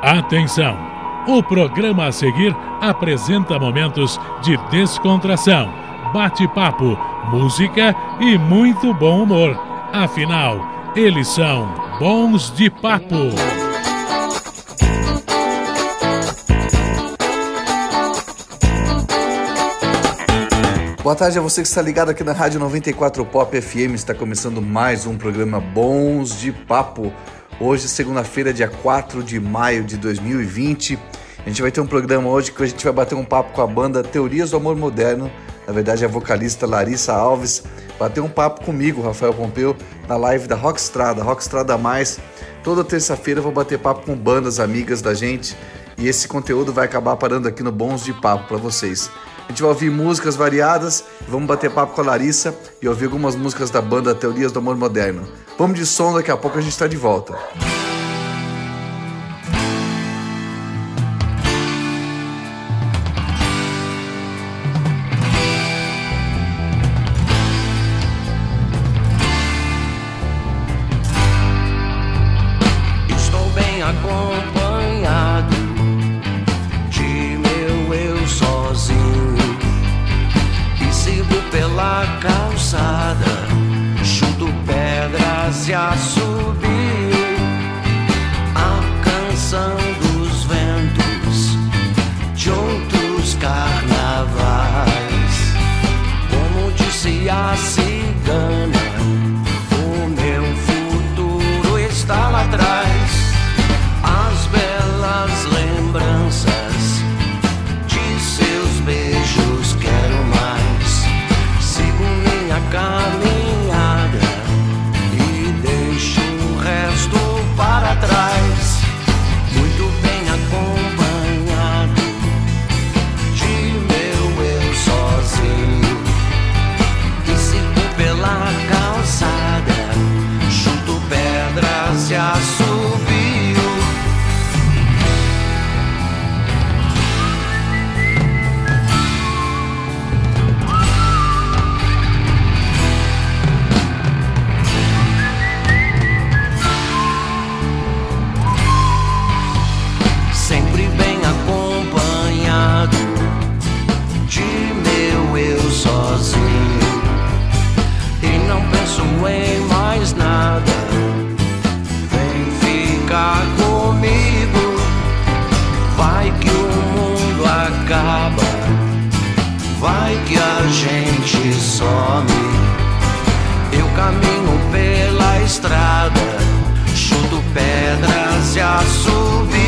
Atenção! O programa a seguir apresenta momentos de descontração, bate-papo, música e muito bom humor. Afinal, eles são bons de papo. Boa tarde a você que está ligado aqui na Rádio 94 Pop FM. Está começando mais um programa Bons de Papo. Hoje, segunda-feira, dia 4 de maio de 2020. A gente vai ter um programa hoje que a gente vai bater um papo com a banda Teorias do Amor Moderno. Na verdade, a vocalista Larissa Alves bateu um papo comigo, Rafael Pompeu, na live da Rockstrada Mais. Toda terça-feira eu vou bater papo com bandas amigas da gente e esse conteúdo vai acabar parando aqui no Bons de Papo para vocês. A gente vai ouvir músicas variadas, vamos bater papo com a Larissa e ouvir algumas músicas da banda Teorias do Amor Moderno. Vamos de som, daqui a pouco a gente está de volta. Estou bem acompanhado de meu eu sozinho e sigo pela calçada, chuto pedras e assobio a canção dos ventos de outros carnavais. Como disse a cigana, o meu futuro está lá atrás. As belas lembranças de seus beijos quero mais. Sigo minha caminhada e deixo o resto para trás. Muito bem acompanhado de meu eu sozinho e sigo pela calçada, chuto pedras e assobio. Sempre bem acompanhado de meu eu sozinho e não penso em mais nada. Vem ficar comigo, vai que o mundo acaba, vai que a gente some. Eu caminho pela estrada, chuto pedras e assobio.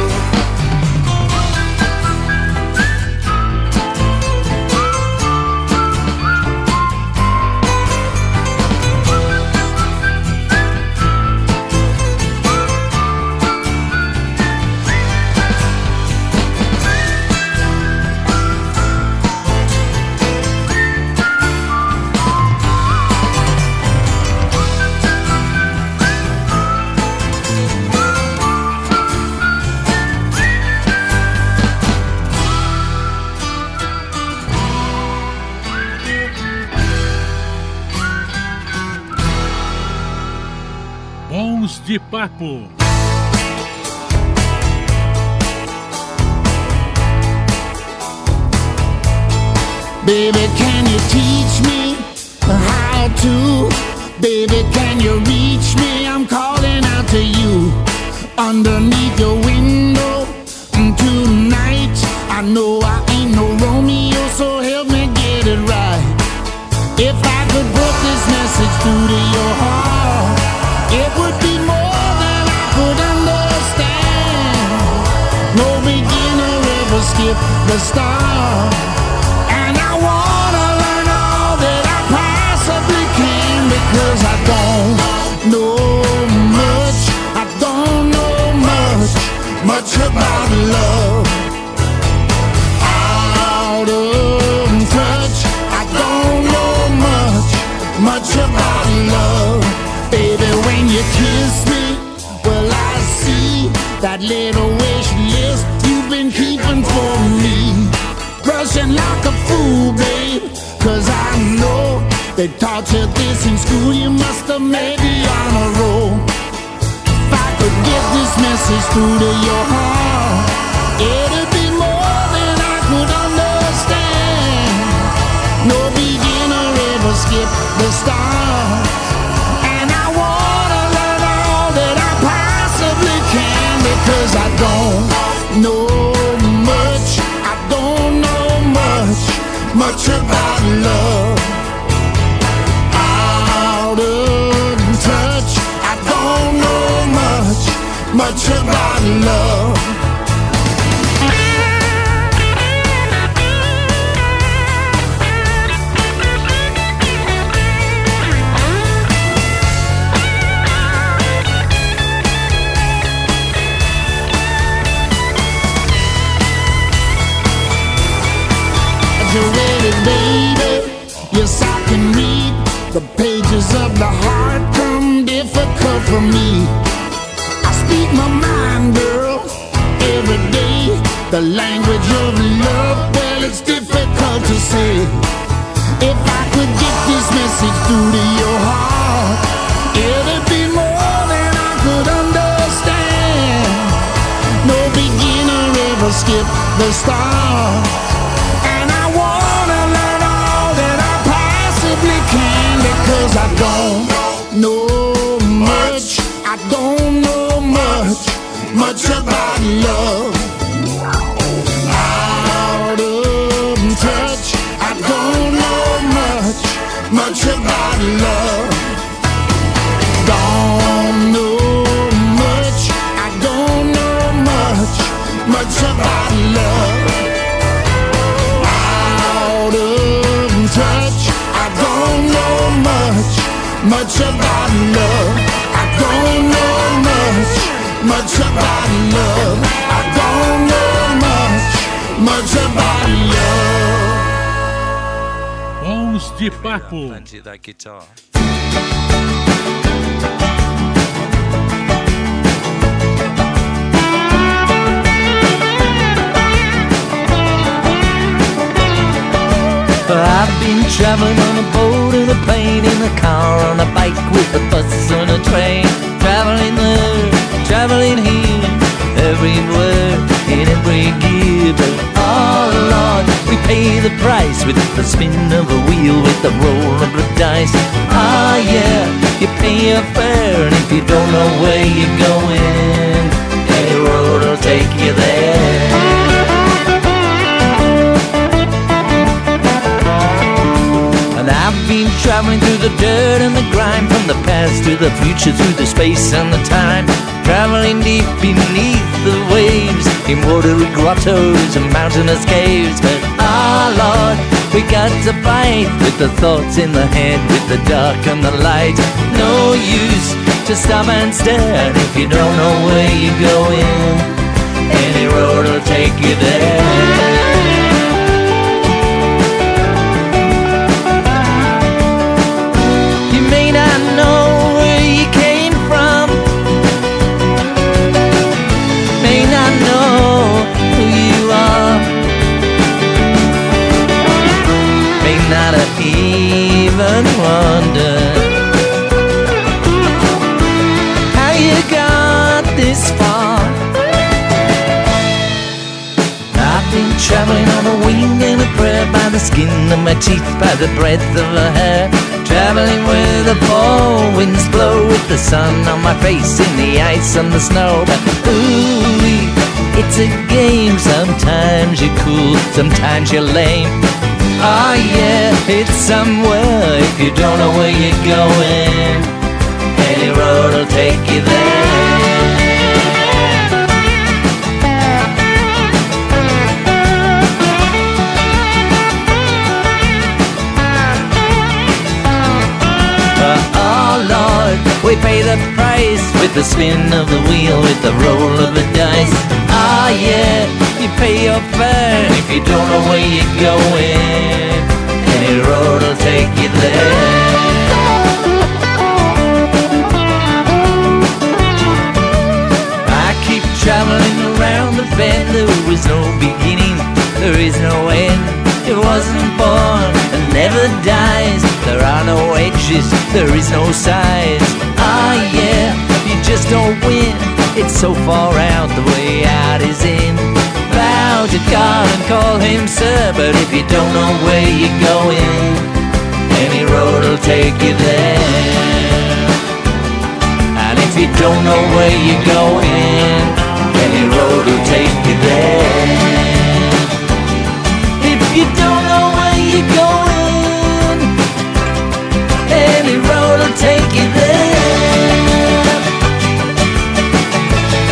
Bons de Papo. Baby, can you teach me how to? Baby, can you reach me? I'm calling out to you. Underneath your window tonight, I know I ain't no Romeo, so help me get it right. If I could put this message through to your heart, it would be more than I could understand. No beginner ever skipped the start, and I wanna learn all that I possibly can, because I don't know much, I don't know much about love. Out of touch, I don't know much about love. Baby, when you kiss me, well, I see that little wish list you've been keeping for me. Brushing like a fool, babe, 'cause I know they taught you this in school. You must have made the honor roll. If I could get this message through to your heart, much about love. You read it, baby? Yes, I can read. The pages of the heart come difficult for me. I speak my mind, girl, every day. The language of love, well, it's difficult to say. If I could get this message through to your heart, it'd be more than I could understand. No beginner ever skipped the start. Because I don't know much, I don't know much about love. Out of touch, I don't know much about love. Don't know much, I don't know much about love. Out of touch, I don't know much about love. I don't know much about love. I don't know much about love. Bons de Papo. Plenty of that guitar. I've been traveling on a boat, in a plane, in a car, on a bike, with a bus, on a train. Traveling there, traveling here, everywhere, in every gear. But oh Lord, we pay the price with the spin of a wheel, with the roll of the dice. Ah yeah, you pay your fare, and if you don't know where you're going, any road will take you there. I've been traveling through the dirt and the grime, from the past to the future, through the space and the time. Traveling deep beneath the waves, in watery grottos and mountainous caves. But ah Lord, we got to fight with the thoughts in the head, with the dark and the light. No use to stop and stare, if you don't know where you're going, any road will take you there. May not know where you came from, may not know who you are, may not have even wondered how you got this far. I've been traveling on a wing and a prayer, by the skin of my teeth, by the breadth of her hair. Traveling where the fall winds blow, with the sun on my face, in the ice and the snow. But ooh, it's a game. Sometimes you're cool, sometimes you're lame. Oh yeah, it's somewhere, if you don't know where you're going, any road will take you there. We pay the price with the spin of the wheel, with the roll of the dice. Ah yeah, you pay your fare, and if you don't know where you're going, any road will take you there. I keep traveling around the bend, there is no beginning, there is no end. It wasn't born and never dies, there are no edges, there is no size. Ah yeah, you just don't win, it's so far out, the way out is in. Bow to God and call him sir, but if you don't know where you're going, any road will take you there. And if you don't know where you're going, any road will take you there. If you don't know where you're going, any road will take you there.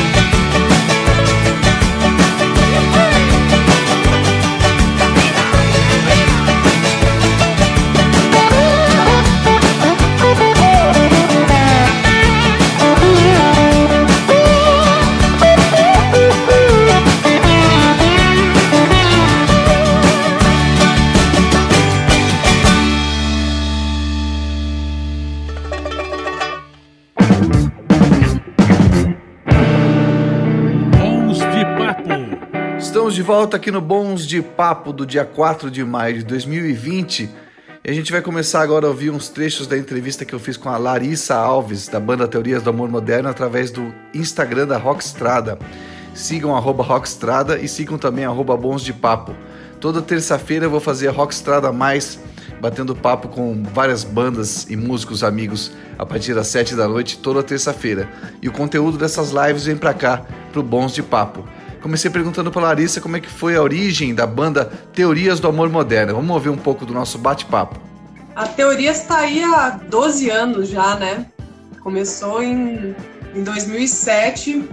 Estamos de volta aqui no Bons de Papo do dia 4 de maio de 2020 e a gente vai começar agora a ouvir uns trechos da entrevista que eu fiz com a Larissa Alves, da banda Teorias do Amor Moderno, através do Instagram da Rockstrada. Sigam @Rockstrada e sigam também @Bons de Papo. Toda terça-feira eu vou fazer a Rockstrada Mais, batendo papo com várias bandas e músicos amigos a partir das 7 da noite, toda terça-feira. E o conteúdo dessas lives vem pra cá, pro Bons de Papo. Comecei perguntando pra Larissa como é que foi a origem da banda Teorias do Amor Moderno. Vamos ouvir um pouco do nosso bate-papo. A Teorias tá aí há 12 anos já, né? Começou em 2007.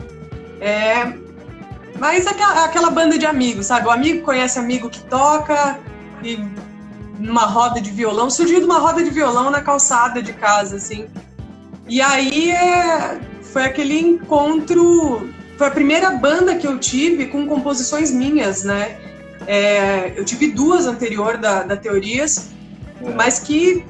Mas aquela banda de amigos, sabe? O amigo conhece amigo que toca, e numa roda de violão, surgiu de uma roda de violão na calçada de casa, assim. E aí foi aquele encontro, foi a primeira banda que eu tive com composições minhas, né? Eu tive 2 anterior da Teorias, mas que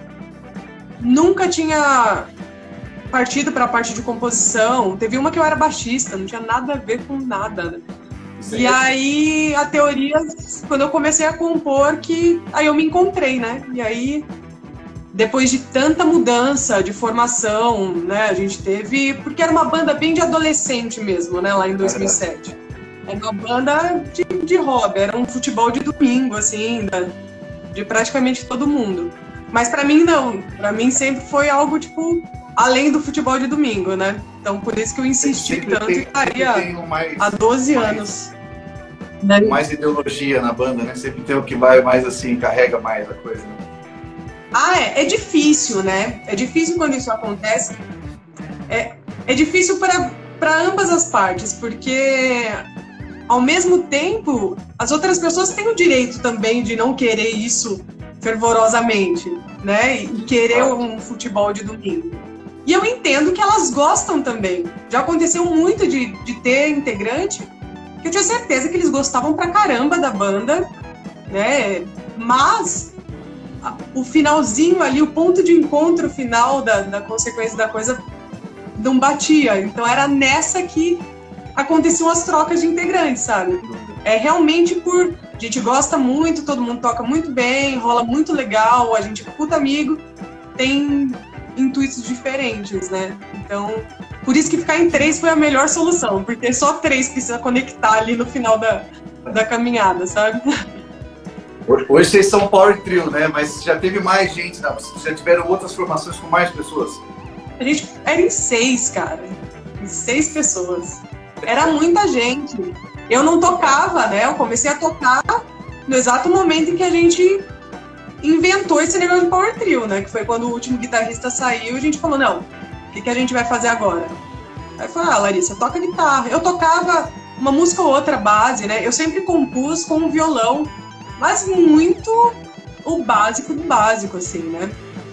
nunca tinha partido para a parte de composição. Teve uma que eu era baixista, não tinha nada a ver com nada, né? E aí, a Teorias, quando eu comecei a compor, aí eu me encontrei, né? E aí, depois de tanta mudança de formação, né? A gente teve... Porque era uma banda bem de adolescente mesmo, né? Lá em 2007. Era uma banda de hobby, era um futebol de domingo, assim, de praticamente todo mundo. Mas pra mim, não. Pra mim sempre foi algo, tipo... além do futebol de domingo, né? Então, por isso que eu insisti tanto e estaria há 12 anos. Mais ideologia na banda, né? Sempre tem o que vai mais assim, carrega mais a coisa. Né? É difícil, né? É difícil quando isso acontece. É difícil para ambas as partes, porque ao mesmo tempo, as outras pessoas têm o direito também de não querer isso fervorosamente, né? E querer um futebol de domingo. E eu entendo que elas gostam também. Já aconteceu muito de ter integrante que eu tinha certeza que eles gostavam pra caramba da banda, né? Mas o finalzinho ali, o ponto de encontro final da consequência da coisa não batia. Então era nessa que aconteciam as trocas de integrantes, sabe? Realmente a gente gosta muito, todo mundo toca muito bem, rola muito legal, a gente é puta amigo, tem intuitos diferentes, né? Então, por isso que ficar em 3 foi a melhor solução, porque só 3 precisa conectar ali no final da caminhada, sabe? Hoje vocês são Power Trio, né? Mas já teve mais gente, né? Vocês já tiveram outras formações com mais pessoas? A gente era em 6, cara. Em 6 pessoas. Era muita gente. Eu não tocava, né? Eu comecei a tocar no exato momento em que a gente inventou esse negócio de Power Trio, né? Que foi quando o último guitarrista saiu e a gente falou, não, o que a gente vai fazer agora? Aí eu falei, Larissa, toca guitarra. Eu tocava uma música ou outra base, né? Eu sempre compus com um violão, mas muito o básico do básico, assim, né?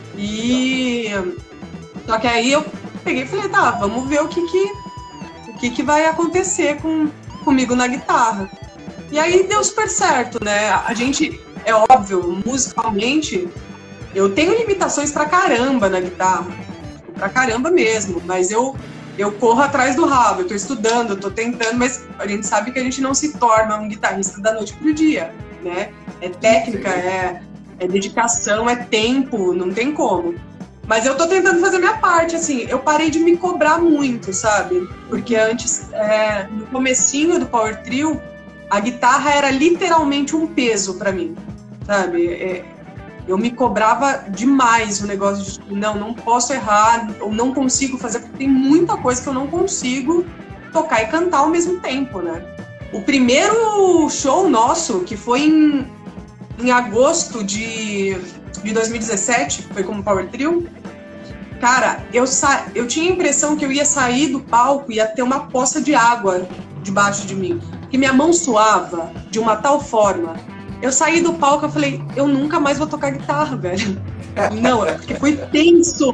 Só que aí eu peguei e falei, tá, vamos ver o que vai acontecer comigo na guitarra. E aí deu super certo, né? A gente... É óbvio, musicalmente, eu tenho limitações pra caramba na guitarra. Pra caramba mesmo. Mas eu corro atrás do rabo, eu tô estudando, eu tô tentando, mas a gente sabe que a gente não se torna um guitarrista da noite pro dia, né? É técnica, é dedicação, é tempo, não tem como. Mas eu tô tentando fazer minha parte, assim, eu parei de me cobrar muito, sabe? Porque antes, no comecinho do Power Trio, a guitarra era literalmente um peso pra mim, sabe? Eu me cobrava demais o negócio de, não posso errar, ou não consigo fazer, porque tem muita coisa que eu não consigo tocar e cantar ao mesmo tempo, né? O primeiro show nosso, que foi em agosto de 2017, foi como Power Trio, cara, eu tinha a impressão que eu ia sair do palco e ia ter uma poça de água debaixo de mim, que minha mão suava de uma tal forma. Eu saí do palco e falei, eu nunca mais vou tocar guitarra, velho. Não, porque foi tenso.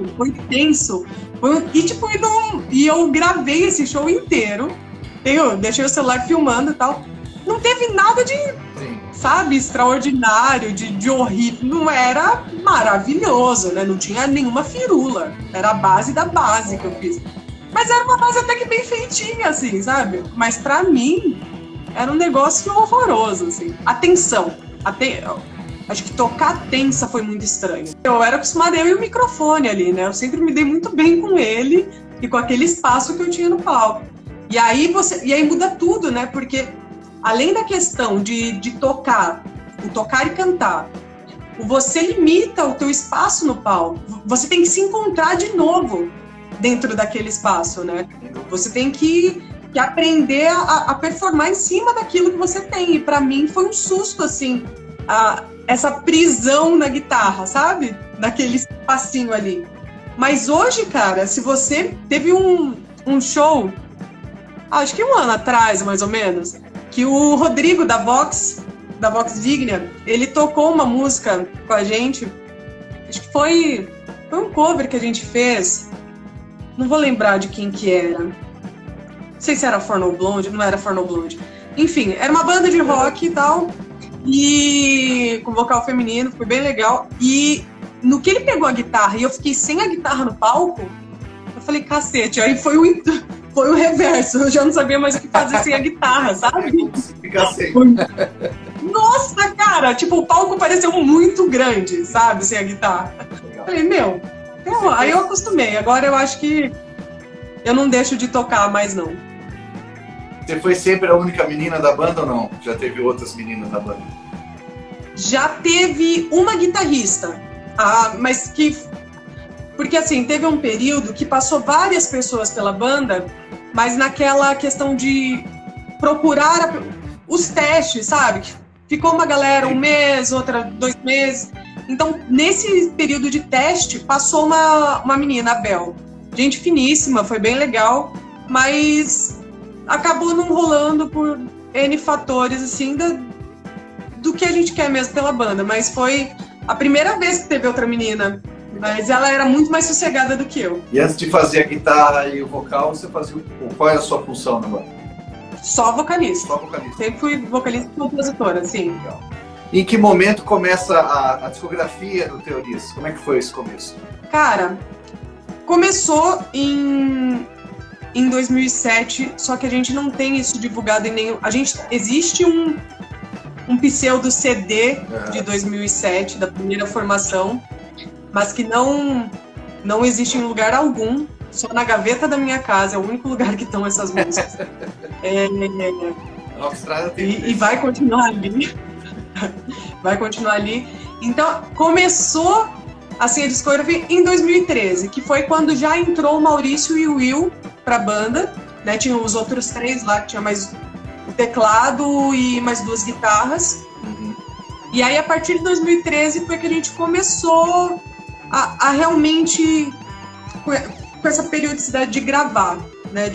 E eu gravei esse show inteiro. Eu deixei o celular filmando e tal. Não teve nada de, sabe, extraordinário, de horrível. Não era maravilhoso, né? Não tinha nenhuma firula. Era a base da base que eu fiz. Mas era uma base até que bem feitinha, assim, sabe? Mas pra mim, era um negócio horroroso, assim. Atenção. Acho que tocar tensa foi muito estranho. Eu era acostumada, eu e o microfone ali, né? Eu sempre me dei muito bem com ele e com aquele espaço que eu tinha no palco. E aí muda tudo, né? Porque além da questão de tocar, o tocar e cantar, você limita o teu espaço no palco. Você tem que se encontrar de novo dentro daquele espaço, né? Você tem que aprender a performar em cima daquilo que você tem. E pra mim foi um susto, assim, essa prisão na guitarra, sabe? Naquele espacinho ali. Mas hoje, cara, se você teve um show, acho que 1 ano atrás, mais ou menos, que o Rodrigo da Vox Vigna, ele tocou uma música com a gente, acho que foi um cover que a gente fez, não vou lembrar de quem que era, não sei se era For No Blonde, não era For No Blonde, enfim, era uma banda de rock e tal, e com vocal feminino, foi bem legal, e no que ele pegou a guitarra e eu fiquei sem a guitarra no palco, eu falei, cacete, aí foi o reverso, eu já não sabia mais o que fazer sem a guitarra, sabe? Fica sem. Nossa, cara, tipo, o palco pareceu muito grande, sabe, sem a guitarra. Eu falei, aí eu acostumei, agora eu acho que eu não deixo de tocar mais, não. Você foi sempre a única menina da banda ou não? Já teve outras meninas da banda? Já teve uma guitarrista, mas que... Porque, assim, teve um período que passou várias pessoas pela banda, mas naquela questão de procurar os testes, sabe? Ficou uma galera 1 mês, outra 2 meses. Então, nesse período de teste, passou uma menina, a Bel. Gente finíssima, foi bem legal, mas acabou não rolando por N fatores, assim, do que a gente quer mesmo pela banda. Mas foi a primeira vez que teve outra menina. Mas ela era muito mais sossegada do que eu. E antes de fazer a guitarra e o vocal, você fazia qual era a sua função na banda? Só vocalista. Só vocalista. Sempre fui vocalista e compositora, sim. Legal. Em que momento começa a discografia do Teorias? Como é que foi esse começo? Cara, começou em 2007, só que a gente não tem isso divulgado em nenhum... Existe um pseudo CD de 2007, da primeira formação, mas que não existe em lugar algum, só na gaveta da minha casa, é o único lugar que estão essas músicas. E vai continuar ali. Vai continuar ali. Então, começou assim, a discografia em 2013, que foi quando já entrou o Maurício e o Will pra banda, né? Tinham os outros 3 lá, que tinha mais o teclado e mais 2 guitarras. E aí, a partir de 2013, foi que a gente começou a realmente, com essa periodicidade de gravar, né,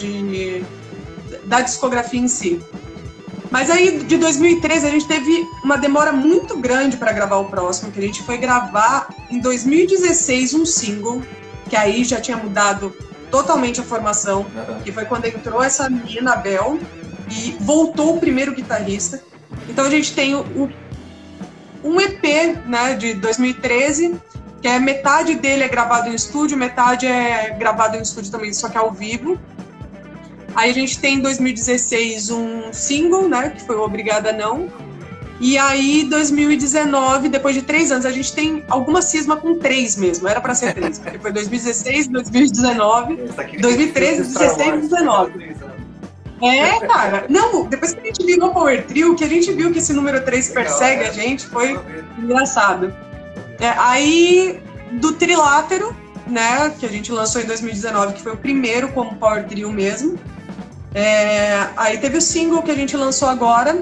da discografia em si. Mas aí, de 2013, a gente teve uma demora muito grande para gravar o próximo, que a gente foi gravar em 2016 um single, que aí já tinha mudado totalmente a formação, que foi quando entrou essa menina, a Bel, e voltou o primeiro guitarrista. Então a gente tem um EP, né, de 2013, que é metade dele é gravado em estúdio, metade é gravado em estúdio também, só que ao vivo. Aí a gente tem em 2016 um single, né, que foi o Obrigada Não. E aí, 2019, depois de 3 anos, a gente tem alguma cisma com 3 mesmo, era pra ser 3, porque foi 2016, 2019, 2013, 2016 e 2019. Cara, não, depois que a gente virou Power Trio, que a gente viu que esse número 3 persegue a gente, foi engraçado. Aí, do Trilátero, né, que a gente lançou em 2019, que foi o primeiro como Power Trio mesmo. Aí teve o single que a gente lançou agora,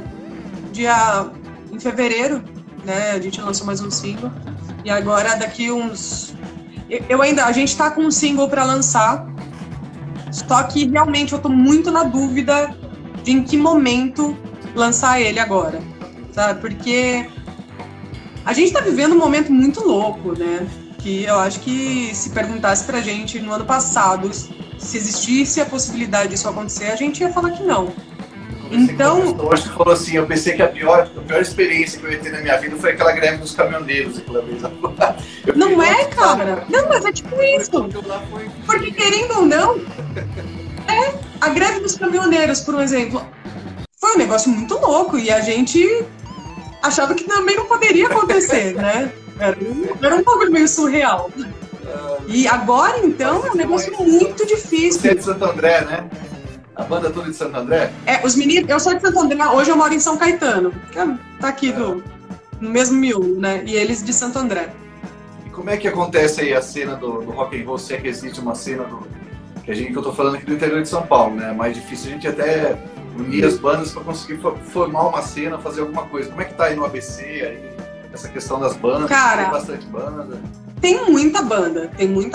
em fevereiro, né, a gente lançou mais um single. E agora, daqui uns... a gente tá com um single para lançar, só que realmente eu tô muito na dúvida de em que momento lançar ele agora, sabe? Porque a gente tá vivendo um momento muito louco, né? Que eu acho que se perguntasse pra gente no ano passado se existisse a possibilidade disso acontecer, a gente ia falar que não. Então... Hoje falou assim, eu pensei que a pior experiência que eu ia ter na minha vida foi aquela greve dos caminhoneiros aquela vez. Não é, cara? Não, mas é tipo isso. Porque querendo ou não, a greve dos caminhoneiros, por um exemplo, foi um negócio muito louco e a gente achava que também não poderia acontecer, né? Era um bagulho meio surreal. E agora, então, é um negócio muito difícil. Você é de Santo André, né? A banda toda de Santo André? Os meninos, eu sou de Santo André, hoje eu moro em São Caetano, que tá aqui no mesmo miolo, né? E eles de Santo André. E como é que acontece aí a cena do rock and roll, se é que existe uma cena que eu tô falando aqui do interior de São Paulo, né? É mais difícil a gente até unir as bandas para conseguir formar uma cena, fazer alguma coisa. Como é que tá aí no ABC, aí, essa questão das bandas? Cara, tem bastante banda? Tem muita banda.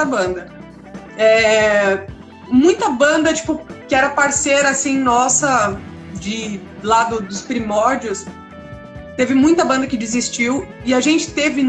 Muita banda, tipo, que era parceira, assim, nossa, lá dos primórdios. Teve muita banda que desistiu e a gente teve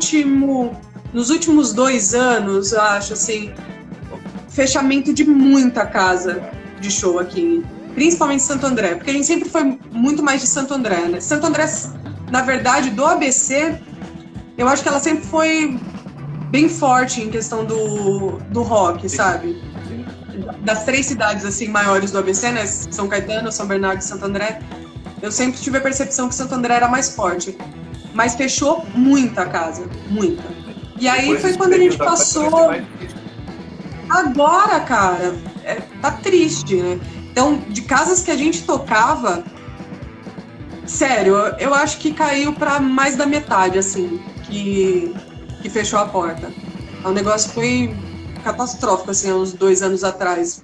nos últimos 2 anos, eu acho, assim, fechamento de muita casa de show aqui, principalmente Santo André, porque a gente sempre foi muito mais de Santo André, né? Santo André, na verdade, do ABC, eu acho que ela sempre foi bem forte em questão do rock, sabe? Das 3 cidades, assim, maiores do ABC, né? São Caetano, São Bernardo e Santo André, eu sempre tive a percepção que Santo André era mais forte. Mas fechou muita casa, muita. E aí depois foi quando a gente passou... Agora, cara, tá triste, né? Então, de casas que a gente tocava, sério, eu acho que caiu pra mais da metade, assim, que fechou a porta. O negócio foi catastrófico, assim, há uns 2 anos atrás.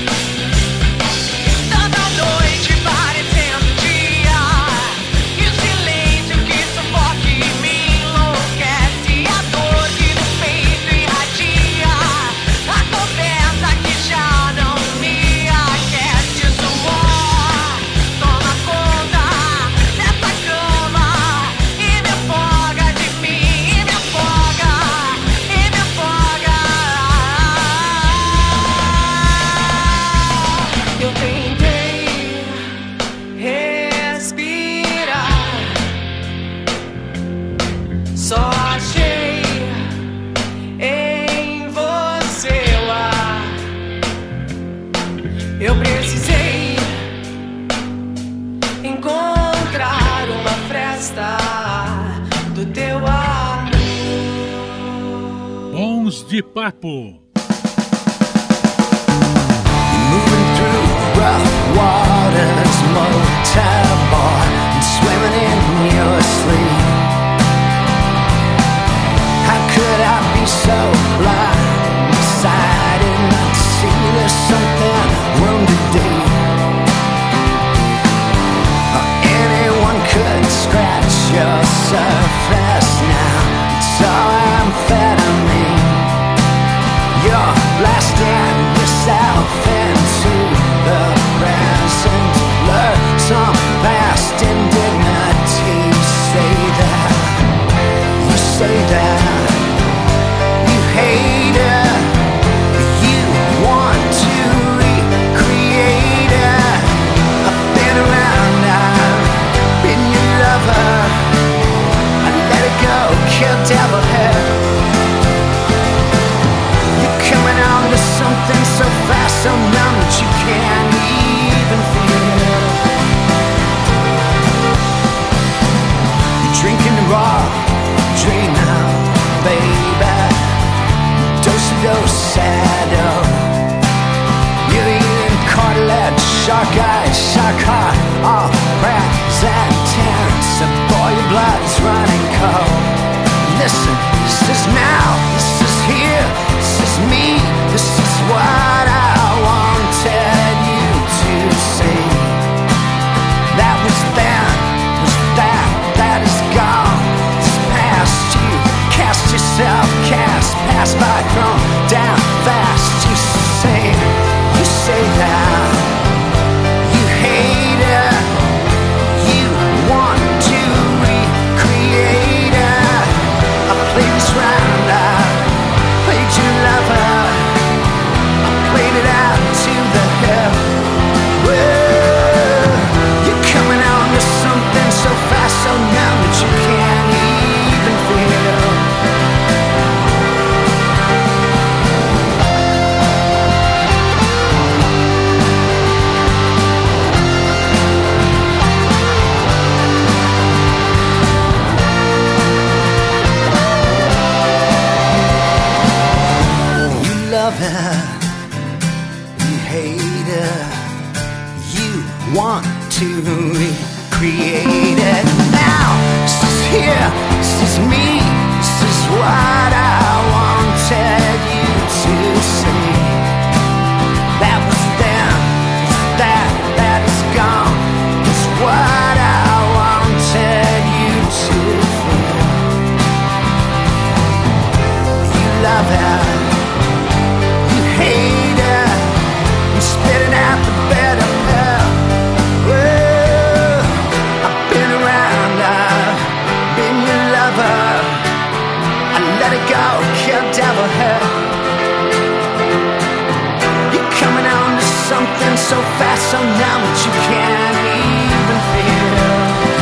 Toda noite parecendo dia, e o Bons de Papo. Moving through rough waters, motorboy, and swimming in your sleep. How could I be so blindsided not to see there's something wounded deep? Anyone could scratch your surface now. It's all amphetamine. You're blasting yourself into the present. Learn some past indignity. Say that. You say that. You hate it. You want to recreate it. I've been around, I've been your lover. I let it go, kill devil hair. Coming on to something so fast, so numb that you can't even feel. You're drinking raw, dream now, baby. Dose-a-dose-a-do. You're eating cartilage, shark eyes, shark heart, all present tense. And boy, your blood's running cold. Listen, this is now, this is here, this is me, this is what I wanted you to see. That was then, was that is gone, it's past you, cast yourself, cast, pass by, thrown down fast. You say that, you hate it, you want to recreate it. I played this round, I played your lover, I played it out to the hill. Whoa, you're coming on to something so fast, so numb that you can't even feel. Love it, you hate it, you want to recreate it. Now, this is here, this is me, this is what I wanted you to see. That was then, that is gone, it's what I wanted you to feel. You love it, hate it, and spitting out the better hell. Well, I've been around, I've been your lover. I let it go, kill devil hell. You're coming on to something so fast, so numb that you can't even feel.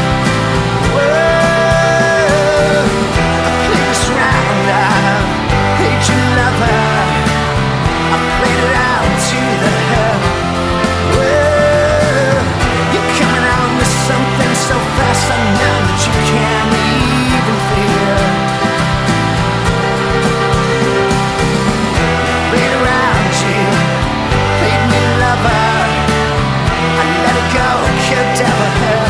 Well, I played this round, I've played your lover. I played it out to the hell. Well, you're coming on to something so fast, so numb that you can't even feel. Played around you, played me lover. I let it go, kill devil hell.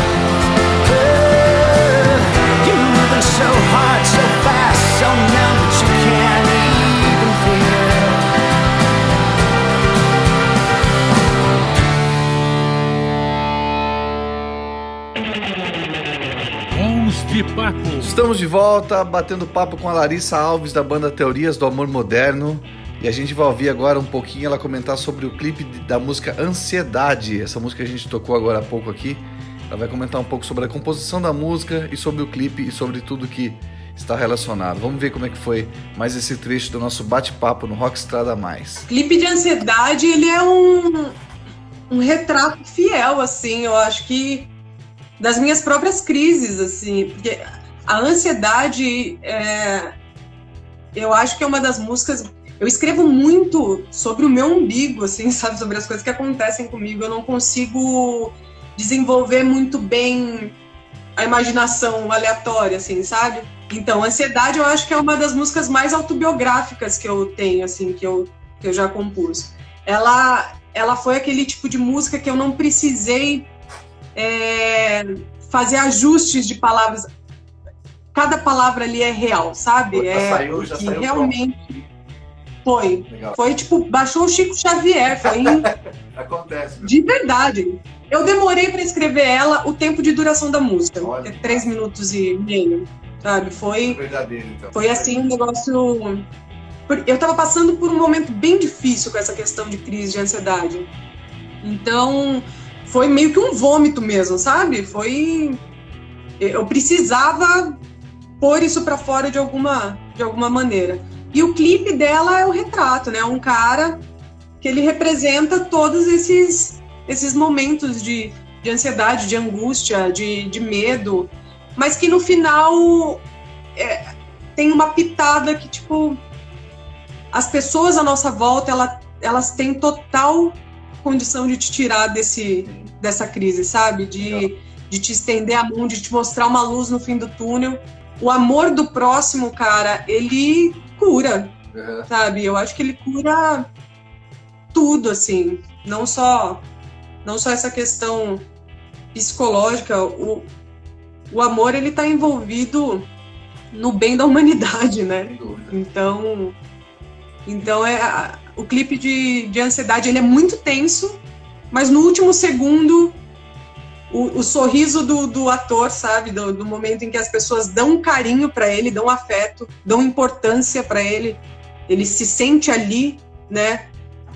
Well, you're moving so hard, so fast, so numb that you can't even feel. De Papo. Estamos de volta, batendo papo com a Larissa Alves da banda Teorias do Amor Moderno. E a gente vai ouvir agora um pouquinho ela comentar sobre o clipe da música Ansiedade. Essa música que a gente tocou agora há pouco aqui. Ela vai comentar um pouco sobre a composição da música e sobre o clipe e sobre tudo que está relacionado. Vamos ver como é que foi mais esse trecho do nosso bate-papo no Rock Estrada Mais. O clipe de Ansiedade, ele é um retrato fiel, assim, eu acho que das minhas próprias crises, assim, porque a ansiedade, eu acho que é uma das músicas. Eu escrevo muito sobre o meu umbigo, assim, sabe, sobre as coisas que acontecem comigo. Eu não consigo desenvolver muito bem a imaginação aleatória, assim, sabe? Então, Ansiedade eu acho que é uma das músicas mais autobiográficas que eu tenho, assim, que eu já compus. Ela foi aquele tipo de música que eu não precisei fazer ajustes de palavras. Cada palavra ali é real, sabe? Já saiu realmente pronto. Foi. Legal. Foi tipo, baixou o Chico Xavier, foi Acontece. de verdade. Eu demorei para escrever ela o tempo de duração da música, que é 3 minutos e meio, sabe? Foi verdadeiro, então. Foi assim um negócio. Eu tava passando por um momento bem difícil com essa questão de crise de ansiedade. Então, foi meio que um vômito mesmo, sabe? Eu precisava pôr isso para fora de alguma maneira. E o clipe dela é o retrato, né? Um cara que ele representa todos esses momentos de ansiedade, de angústia, de medo, mas que no final tem uma pitada que, tipo, as pessoas à nossa volta, elas têm total condição de te tirar dessa crise, sabe? De te estender a mão, de te mostrar uma luz no fim do túnel. O amor do próximo, cara, ele cura, sabe? Eu acho que ele cura tudo, assim. Não só essa questão psicológica. O amor, ele tá envolvido no bem da humanidade, né? Então o clipe de Ansiedade, ele é muito tenso, mas no último segundo o sorriso do ator, sabe? Do momento em que as pessoas dão um carinho para ele, dão afeto, dão importância para ele se sente ali, né?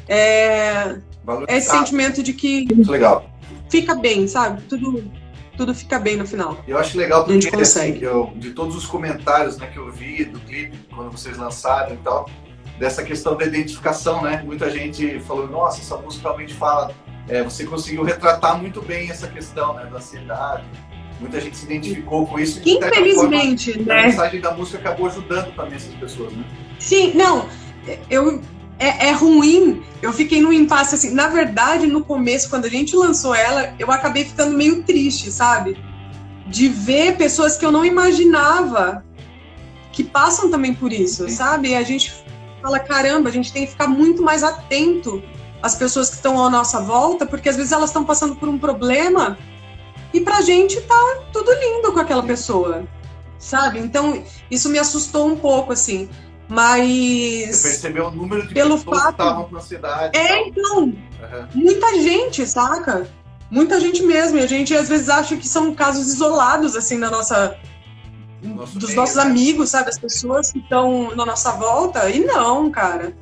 Esse sentimento de que muito legal. Fica bem, sabe? Tudo fica bem no final. Eu acho legal porque assim, de todos os comentários, né, que eu vi do clipe, quando vocês lançaram e tal, dessa questão da identificação, né? Muita gente falou, nossa, essa música realmente fala... você conseguiu retratar muito bem essa questão, né, da ansiedade. Muita gente se identificou com isso. E infelizmente, forma, né? A mensagem da música acabou ajudando também essas pessoas, né? Sim, não. É ruim. Eu fiquei num impasse, assim. Na verdade, no começo, quando a gente lançou ela, eu acabei ficando meio triste, sabe? De ver pessoas que eu não imaginava que passam também por isso, sabe? E a gente fala, caramba, a gente tem que ficar muito mais atento às pessoas que estão à nossa volta, porque às vezes elas estão passando por um problema e pra gente tá tudo lindo com aquela pessoa, sabe? Então, isso me assustou um pouco, assim. Mas... Você percebeu o número de pessoas que estavam com ansiedade. Então, muita gente, saca? Muita gente mesmo. E a gente, às vezes, acha que são casos isolados, assim, dos nossos amigos, sabe? As pessoas que estão na nossa volta. E não, cara.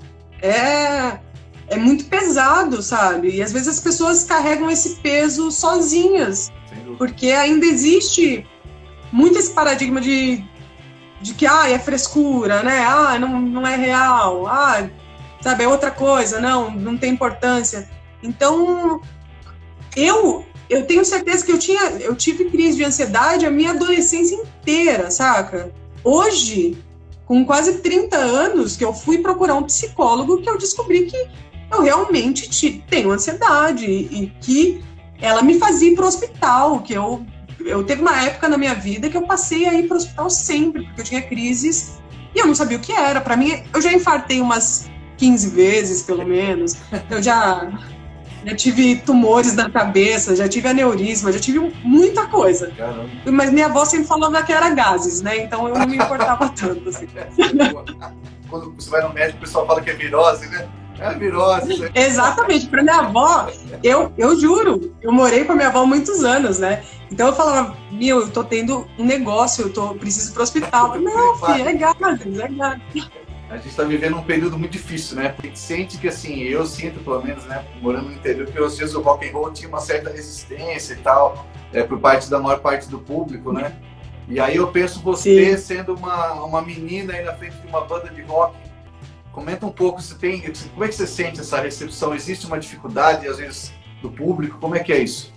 É muito pesado, sabe? E às vezes as pessoas carregam esse peso sozinhas. Porque ainda existe muito esse paradigma de que é frescura, né? Não é real. Sabe, é outra coisa. Não tem importância. Então, eu tenho certeza que eu tive crise de ansiedade a minha adolescência inteira, saca? Hoje, com quase 30 anos, que eu fui procurar um psicólogo, que eu descobri que eu realmente tenho ansiedade e que ela me fazia ir pro hospital, que eu teve uma época na minha vida que eu passei a ir pro hospital sempre, porque eu tinha crises e eu não sabia o que era. Pra mim, eu já infartei umas 15 vezes, pelo menos. Eu já tive tumores na cabeça, já tive aneurisma, já tive muita coisa. Caramba. Mas minha avó sempre falava que era gases, né? Então eu não me importava tanto, assim. Quando você vai no médico, o pessoal fala que é virose, né? É virose. Né? Exatamente. Pra minha avó, eu juro, eu morei com a minha avó há muitos anos, né? Então eu falava, eu tô tendo um negócio, preciso ir pro hospital. Não, filho, é gases. A gente tá vivendo um período muito difícil, né? A gente sente que, assim, eu sinto, pelo menos, né, morando no interior, que às vezes o rock and roll tinha uma certa resistência e tal, por parte da maior parte do público, né? E aí eu penso você sendo uma menina aí na frente de uma banda de rock. Comenta um pouco, como é que você sente essa recepção? Existe uma dificuldade, às vezes, do público? Como é que é isso?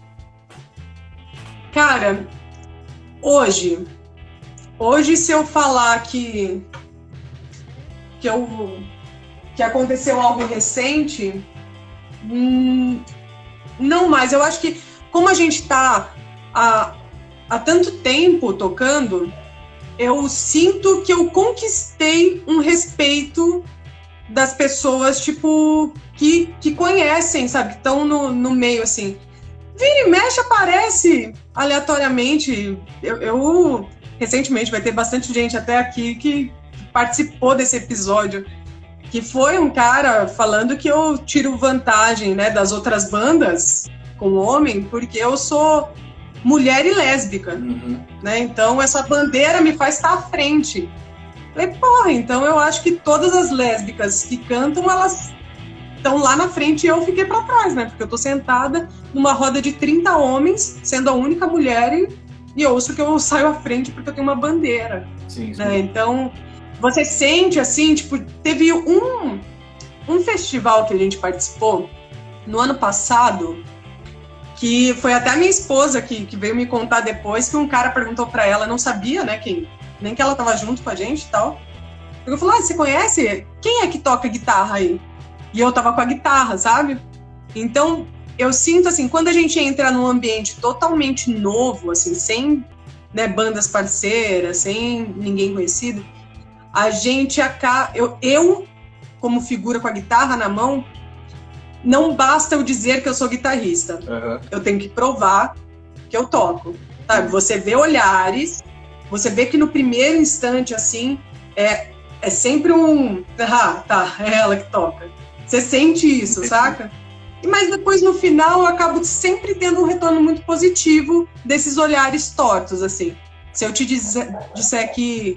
Cara, hoje se eu falar que aconteceu algo recente, não mais. Eu acho que como a gente está há há tanto tempo tocando, eu sinto que eu conquistei um respeito das pessoas, tipo, que conhecem, sabe? Que estão no meio, assim. Vira e mexe, aparece aleatoriamente. Eu recentemente, vai ter bastante gente até aqui que participou desse episódio, que foi um cara falando que eu tiro vantagem, né, das outras bandas com homem, porque eu sou mulher e lésbica, né? Então essa bandeira me faz estar à frente. Falei, porra, então eu acho que todas as lésbicas que cantam, elas estão lá na frente e eu fiquei pra trás, né? Porque eu tô sentada numa roda de 30 homens, sendo a única mulher, e ouço que eu saio à frente porque eu tenho uma bandeira. Sim. Né? Então, você sente assim, tipo, teve um festival que a gente participou no ano passado, que foi até a minha esposa que veio me contar depois, que um cara perguntou pra ela, não sabia, né, nem que ela tava junto com a gente e tal. Eu falei, você conhece? Quem é que toca guitarra aí? E eu tava com a guitarra, sabe? Então, eu sinto assim, quando a gente entra num ambiente totalmente novo, assim, sem, né, bandas parceiras, sem ninguém conhecido, a gente acaba... Eu, como figura com a guitarra na mão, não basta eu dizer que eu sou guitarrista. Eu tenho que provar que eu toco. Sabe? Você vê olhares, você vê que no primeiro instante, assim, é sempre um... tá, é ela que toca. Você sente isso, saca? Mas depois, no final, eu acabo sempre tendo um retorno muito positivo desses olhares tortos, assim. Se eu te disser que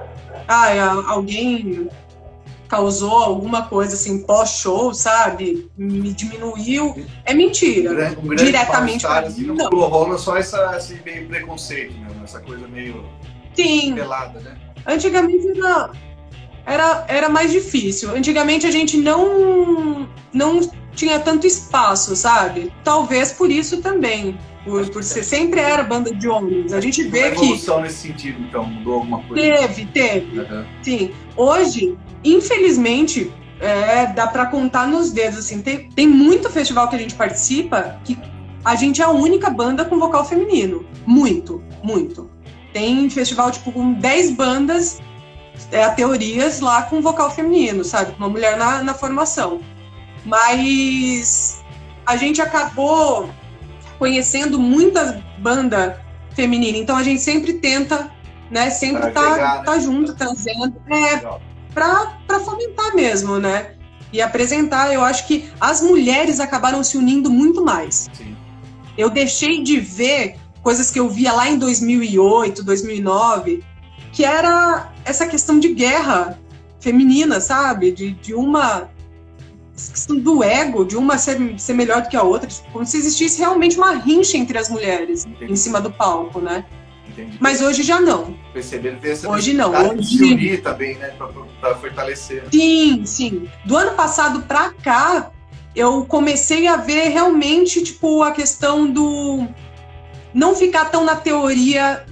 alguém causou alguma coisa, assim, pós-show, sabe? Me diminuiu, é mentira. Um grande diretamente para assim, não rola só esse meio preconceito, né? Essa coisa meio pelada, né? Antigamente era mais difícil. Antigamente a gente não tinha tanto espaço, sabe? Talvez por isso também. Por ser sempre era banda de homens. A gente vê que... evolução nesse sentido, então? Mudou alguma coisa? Teve. Sim. Hoje, infelizmente, dá pra contar nos dedos, assim. Tem muito festival que a gente participa que a gente é a única banda com vocal feminino. Muito, muito. Tem festival, tipo, com 10 bandas... teorias lá com vocal feminino, sabe? Uma mulher na formação. Mas a gente acabou conhecendo muita banda feminina, então a gente sempre tenta, né? Sempre tá junto, trazendo, pra fomentar mesmo, né? E apresentar. Eu acho que as mulheres acabaram se unindo muito mais. Sim. Eu deixei de ver coisas que eu via lá em 2008, 2009, que era essa questão de guerra feminina, sabe? De uma questão do ego, de uma ser melhor do que a outra, como se existisse realmente uma rincha entre as mulheres. Entendi. Em cima do palco, né? Entendi. Mas hoje já não. Perceberam ver essa hoje não. Hoje se unir também, né? Pra fortalecer. Sim. Do ano passado pra cá, eu comecei a ver realmente, tipo, a questão do... não ficar tão na teoria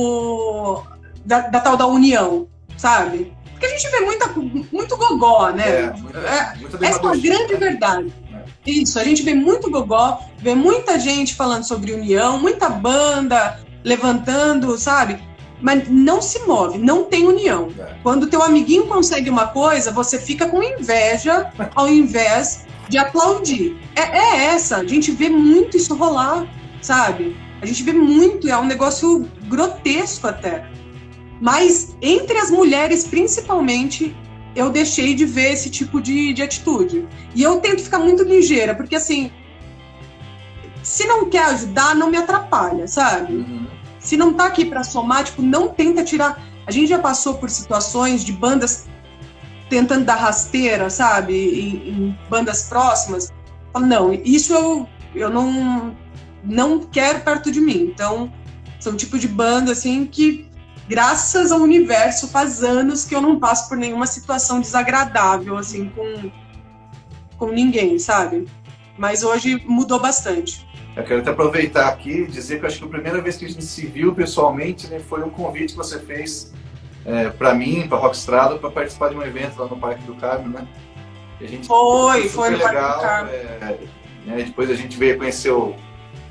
da tal da união, sabe? Porque a gente vê muito gogó, né? Essa é uma grande verdade. Isso, a gente vê muito gogó, vê muita gente falando sobre união, muita banda levantando, sabe? Mas não se move, não tem união. Quando teu amiguinho consegue uma coisa, você fica com inveja ao invés de aplaudir. A gente vê muito isso rolar, sabe? A gente vê muito, é um negócio grotesco até. Mas entre as mulheres, principalmente, eu deixei de ver esse tipo de atitude. E eu tento ficar muito ligeira, porque assim, se não quer ajudar, não me atrapalha, sabe? Se não tá aqui pra somar, tipo, não tenta tirar... A gente já passou por situações de bandas tentando dar rasteira, sabe? Em bandas próximas. Não, isso eu não quero perto de mim. Então, são um tipo de banda, assim, que... graças ao universo, faz anos que eu não passo por nenhuma situação desagradável, assim, com ninguém, sabe? Mas hoje mudou bastante. Eu quero até aproveitar aqui e dizer que eu acho que a primeira vez que a gente se viu pessoalmente, né, foi um convite que você fez para mim, para Rockstrada, para participar de um evento lá no Parque do Carmo, né? E a gente foi no legal, Parque do Carmo. Né, depois a gente veio conhecer o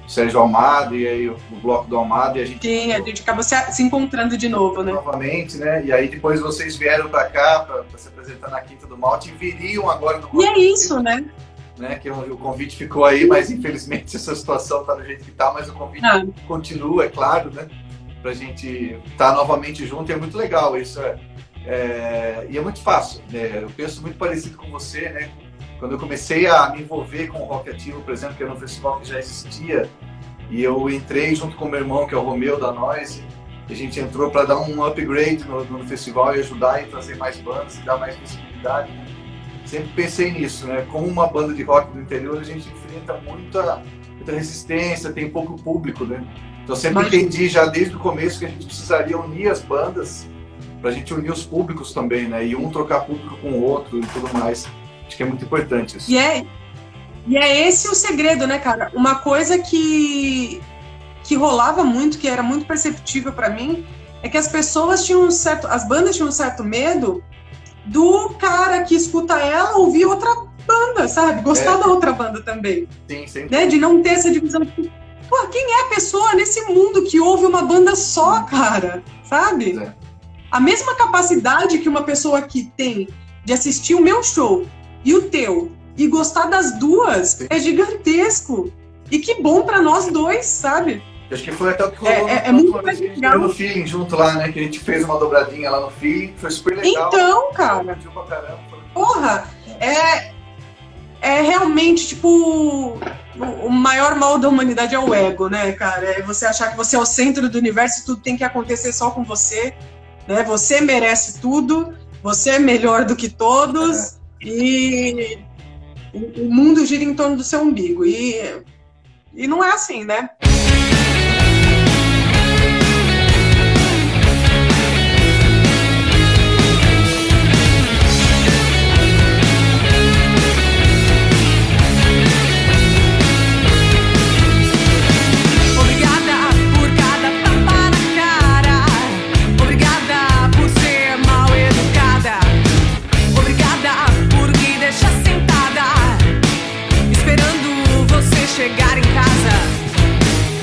Sérgio Almada e aí o bloco do Almada, e a gente... Sim, a gente acabou se encontrando de novo, né? Novamente, né? E aí depois vocês vieram para cá para se apresentar na Quinta do Malte e viriam agora no... E é isso, né? Que o convite ficou aí, mas infelizmente essa situação está do jeito que está, mas o convite continua, é claro, né? Para a gente estar novamente junto, e é muito legal isso, e é muito fácil, né? Eu penso muito parecido com você, né? Quando eu comecei a me envolver com o Rock Ativo, por exemplo, que era um festival que já existia, e eu entrei junto com o meu irmão, que é o Romeu da Noise, e a gente entrou para dar um upgrade no festival e ajudar e trazer mais bandas e dar mais visibilidade. Sempre pensei nisso, né? Como uma banda de rock do interior, a gente enfrenta muita resistência, tem pouco público, né? Então sempre entendi já desde o começo que a gente precisaria unir as bandas para a gente unir os públicos também, né? E um trocar público com o outro e tudo mais. Acho que é muito importante isso. E é esse o segredo, né, cara? Uma coisa que rolava muito, que era muito perceptível para mim, é que as pessoas as bandas tinham um certo medo do cara que escuta ela ouvir outra banda, sabe? Gostar da outra banda também. Sim, sim. Né? De não ter essa divisão. Pô, quem é a pessoa nesse mundo que ouve uma banda só, cara? Sabe? A mesma capacidade que uma pessoa aqui tem de assistir o meu show e o teu, e gostar das duas, é gigantesco. E que bom pra nós dois, sabe? Acho que foi até o que rolou muito mais legal. No Feeling junto lá, né? Que a gente fez uma dobradinha lá no Feeling, foi super legal. Então, cara, porra, é realmente, tipo, o maior mal da humanidade é o ego, né, cara? É você achar que você é o centro do universo e tudo tem que acontecer só com você, né? Você merece tudo, você é melhor do que todos, e o mundo gira em torno do seu umbigo. E não é assim, né? Chegar em casa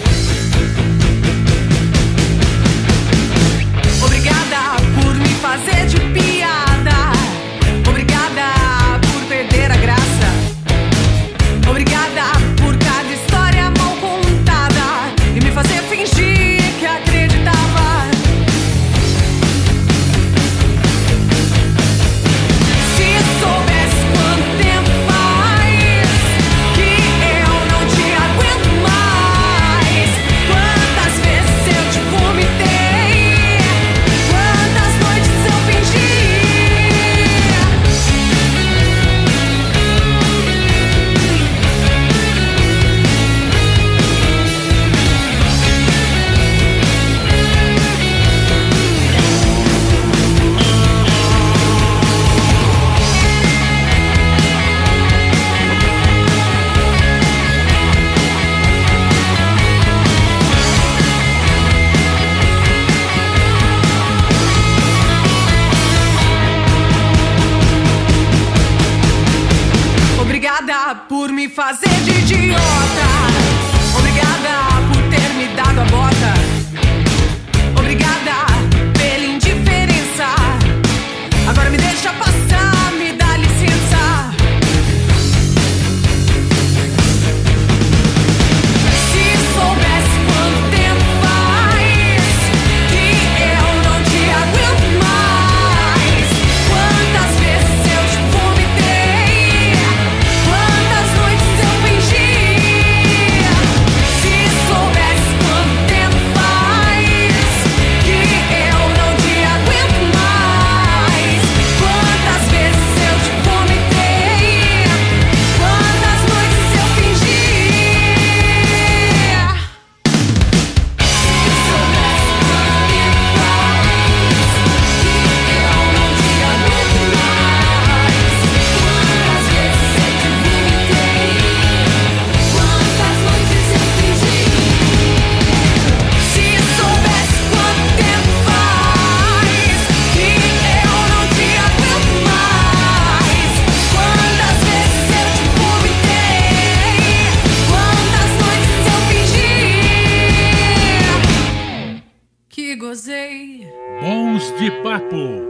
gozei. Bons de Papo.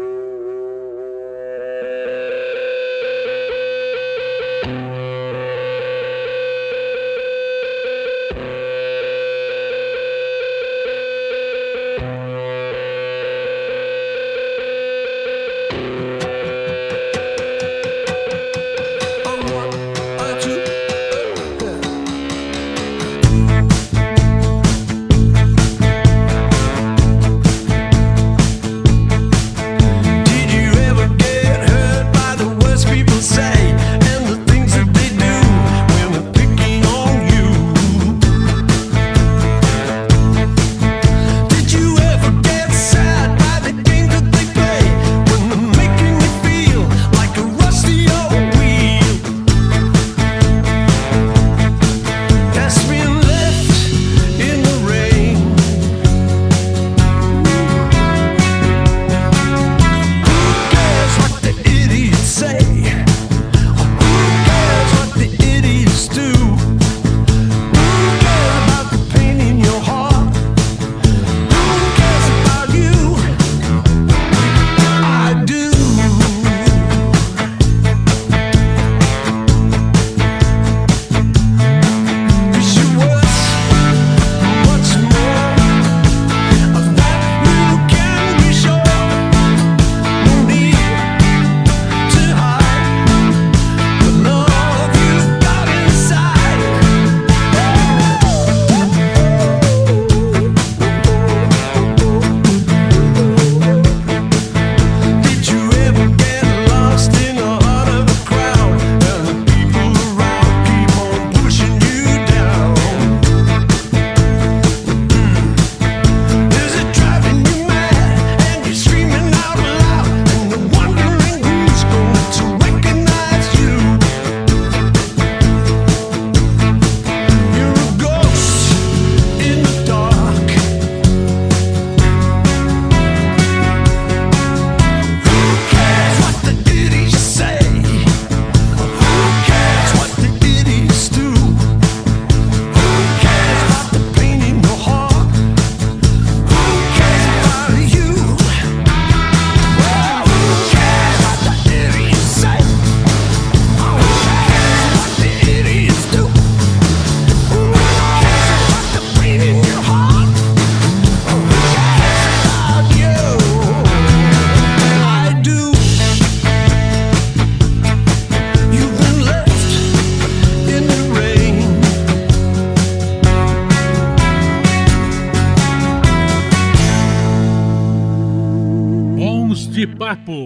de Papo.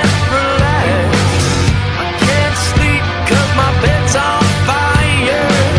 Bed's on fire.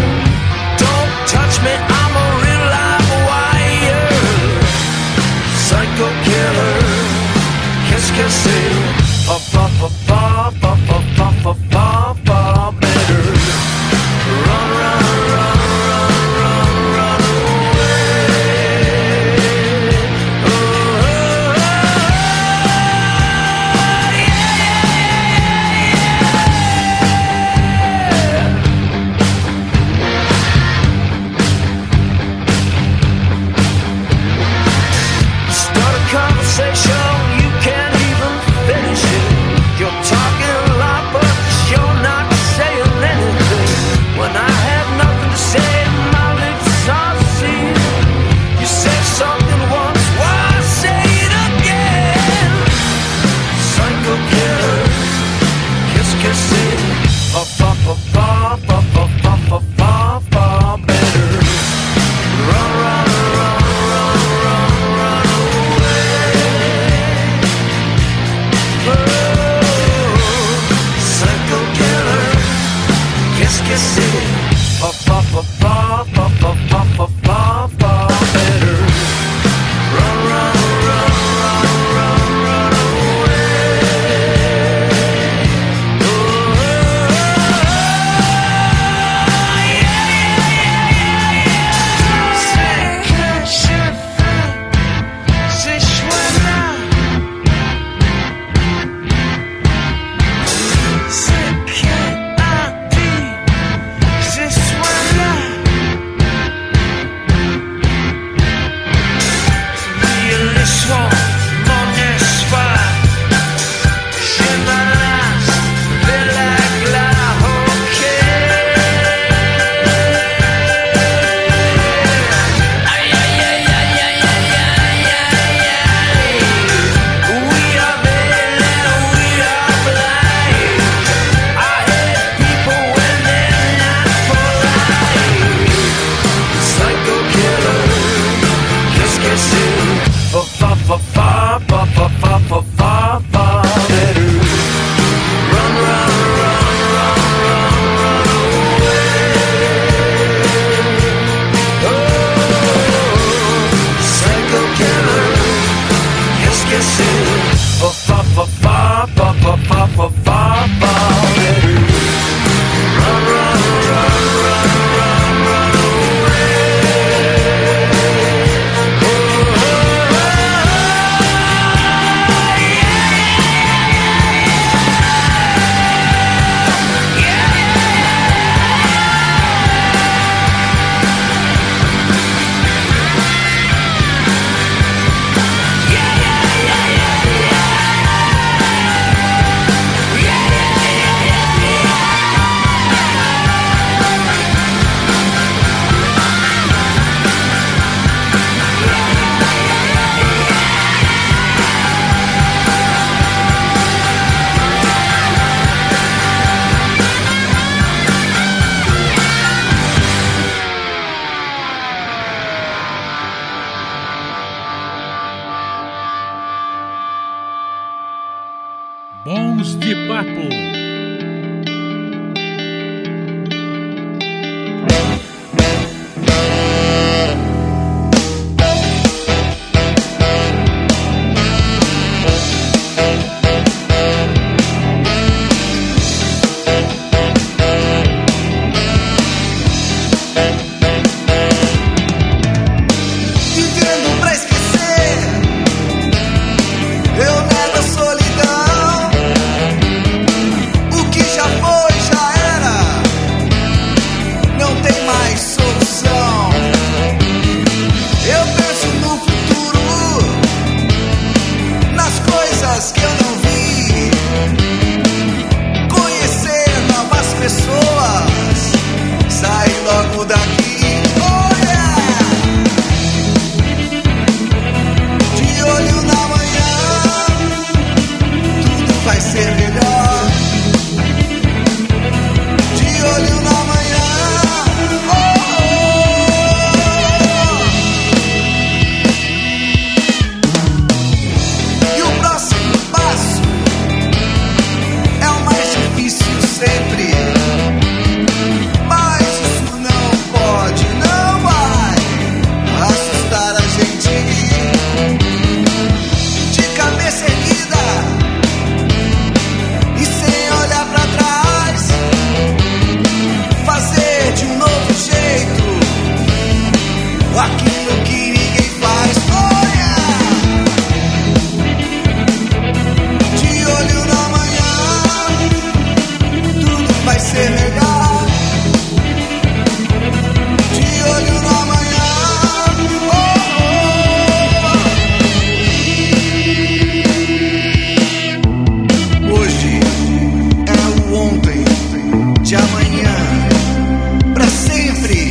de amanhã, pra sempre.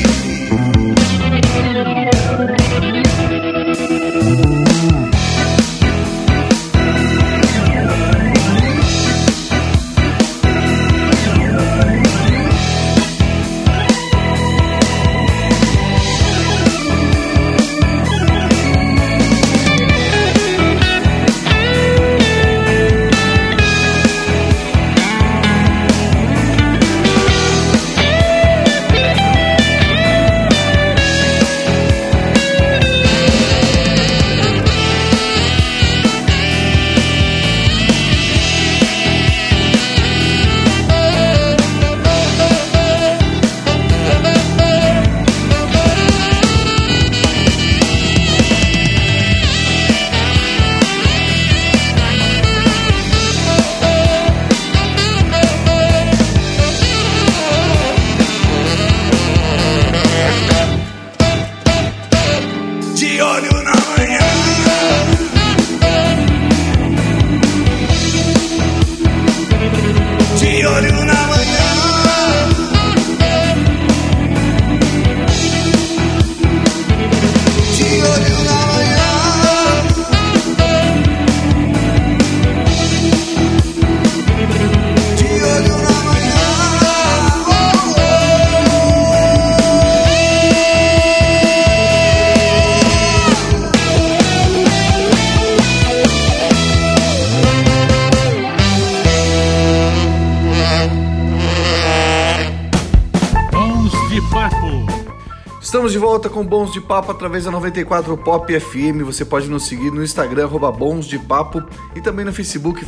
Estamos de volta com Bons de Papo através da 94 Pop FM. Você pode nos seguir no Instagram, @bonsdepapo, e também no Facebook,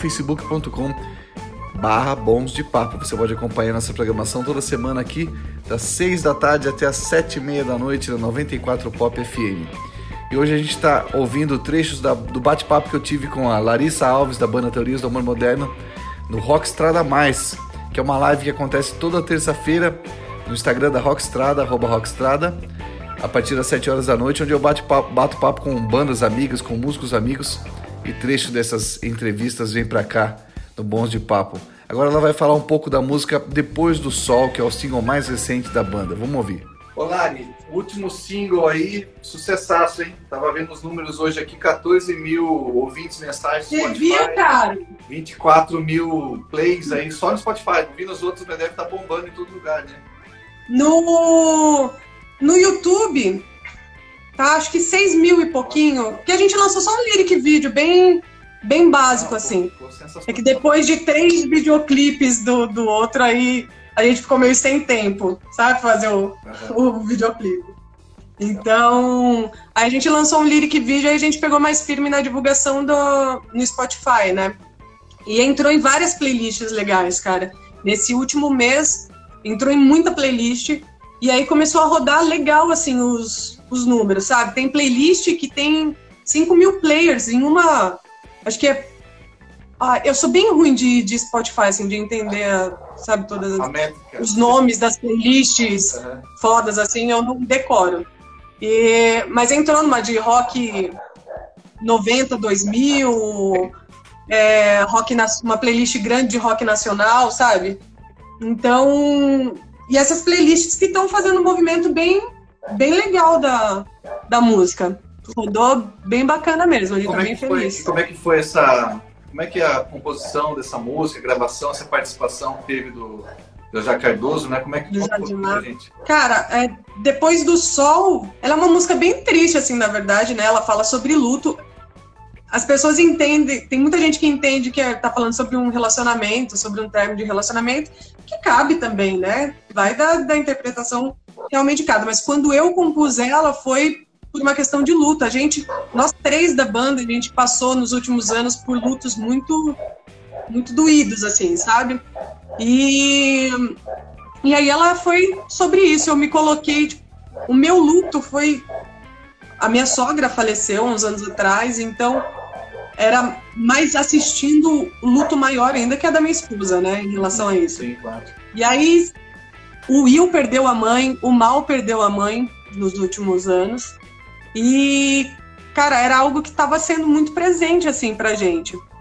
facebook.com/bonsdepapo. Você pode acompanhar nossa programação toda semana aqui, das 6 da tarde até as 7h30 da noite, na 94 Pop FM. E hoje a gente está ouvindo trechos do bate-papo que eu tive com a Larissa Alves, da banda Teorias do Amor Moderno, no Rockstrada Mais, que é uma live que acontece toda terça-feira no Instagram da Rockstrada, @Rockstrada, a partir das 7 horas da noite, onde eu bato papo com bandas amigas, com músicos amigos, e trecho dessas entrevistas vem pra cá no Bons de Papo. Agora ela vai falar um pouco da música Depois do Sol, que é o single mais recente da banda. Vamos ouvir. Ô Lari, último single aí, sucessaço, hein? Tava vendo os números hoje aqui, 14 mil ouvintes mensais no Spotify. Devia, cara. 24 mil plays aí, só no Spotify. Não vi nos outros, mas deve estar bombando em todo lugar, né? No YouTube, tá? Acho que 6 mil e pouquinho. Porque a gente lançou só um lyric vídeo bem básico, assim. É que depois de 3 videoclipes do outro aí, a gente ficou meio sem tempo, sabe? Fazer o videoclipe. Então, aí a gente lançou um lyric vídeo e a gente pegou mais firme na divulgação no Spotify, né? E entrou em várias playlists legais, cara. Nesse último mês, entrou em muita playlist e aí começou a rodar legal, assim, os números, sabe? Tem playlist que tem 5 mil players em uma... Acho que é... eu sou bem ruim de Spotify, assim, de entender, sabe, todas os nomes das playlists fodas, assim, eu não decoro. Mas entrou numa de rock 90, 2000, uma playlist grande de rock nacional, sabe? Então, e essas playlists que estão fazendo um movimento bem legal da música. Rodou bem bacana mesmo, a gente tá bem feliz. Como é que foi essa... Como é que é a composição dessa música, a gravação, essa participação que teve do José Cardoso, né? Como é que foi pra gente? Cara, Depois do Sol, ela é uma música bem triste, assim, na verdade, né? Ela fala sobre luto. As pessoas entendem, tem muita gente que entende que tá falando sobre um relacionamento, sobre um término de relacionamento, que cabe também, né? Vai da interpretação realmente de cada. Mas quando eu compus ela, foi por uma questão de luto. Nós 3 da banda, a gente passou nos últimos anos por lutos muito, muito doídos, assim, sabe? E aí ela foi sobre isso. Eu me coloquei, o meu luto foi... A minha sogra faleceu uns anos atrás, então era mais assistindo o luto maior ainda que a da minha esposa, né, em relação a isso. Sim, claro. E aí o Will perdeu a mãe, o Mal perdeu a mãe nos últimos anos. E, cara, era algo que estava sendo muito presente, assim, pra gente.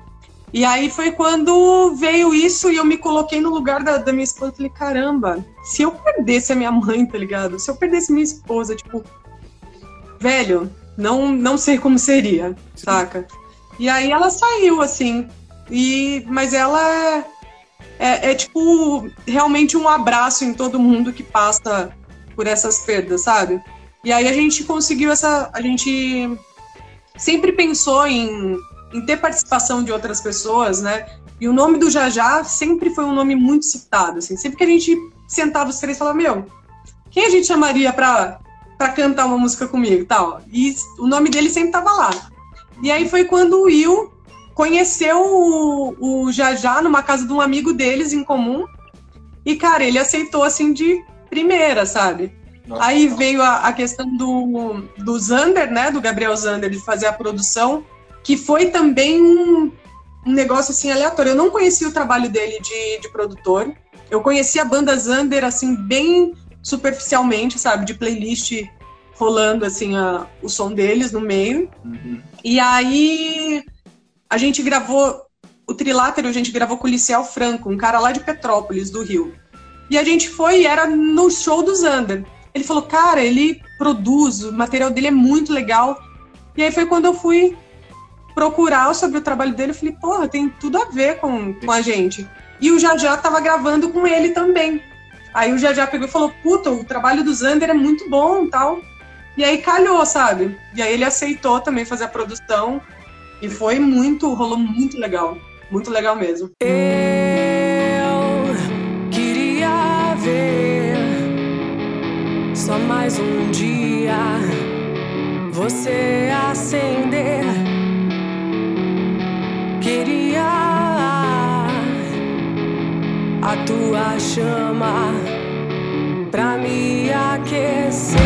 E aí foi quando veio isso e eu me coloquei no lugar da minha esposa. Falei, caramba, se eu perdesse a minha mãe, tá ligado? Se eu perdesse minha esposa, tipo, velho, não sei como seria, saca? E aí ela saiu, assim, mas ela é tipo, realmente um abraço em todo mundo que passa por essas perdas, sabe? E aí a gente conseguiu a gente sempre pensou em ter participação de outras pessoas, né? E o nome do Jajá sempre foi um nome muito citado, assim. Sempre que a gente sentava os três e falava, meu, quem a gente chamaria pra cantar uma música comigo, tal? E o nome dele sempre tava lá. E aí foi quando o Will conheceu o Jajá numa casa de um amigo deles em comum. E, cara, ele aceitou, assim, de primeira, sabe? Nossa, aí veio a questão do Zander, né? Do Gabriel Zander, de fazer a produção, que foi também um negócio, assim, aleatório. Eu não conhecia o trabalho dele de produtor. Eu conhecia a banda Zander, assim, bem superficialmente, sabe? De playlist rolando, assim, o som deles no meio. Uhum. E aí a gente gravou o Trilátero, a gente gravou com o Liceu Franco, um cara lá de Petrópolis, do Rio. E a gente foi e era no show do Zander. Ele falou, cara, ele produz, o material dele é muito legal. E aí foi quando eu fui procurar sobre o trabalho dele, eu falei, porra, tem tudo a ver com a gente. E o Jajá tava gravando com ele também. Aí o Jajá pegou e falou, puta, o trabalho do Zander é muito bom e tal. E aí calhou, sabe? E aí ele aceitou também fazer a produção. E foi rolou muito legal mesmo. Eu queria ver só mais um dia você acender. Queria a tua chama pra me aquecer.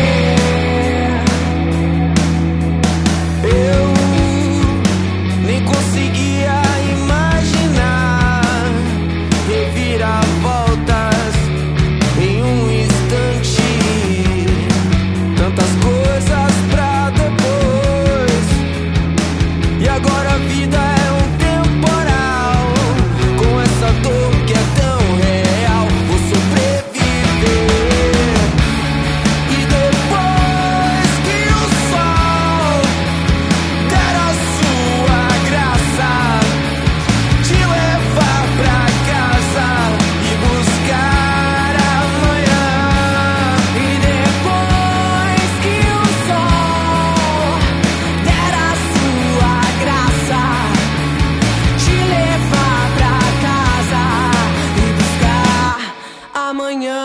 Eu nem conseguia imaginar reviravoltas em um instante, tantas coisas pra depois. E agora a vida é um temporal, com essa dor que é tão real. Vou sobreviver. E depois que o sol der a sua graça, te levar pra casa e buscar amanhã. E depois que o sol der a sua graça, te levar pra casa e buscar amanhã.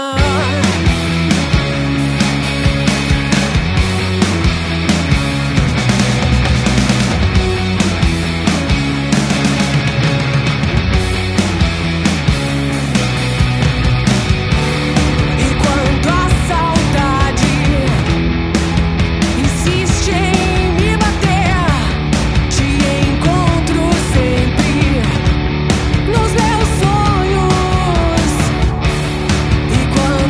Enquanto a saudade insiste em me bater, te encontro sempre nos meus sonhos. E quando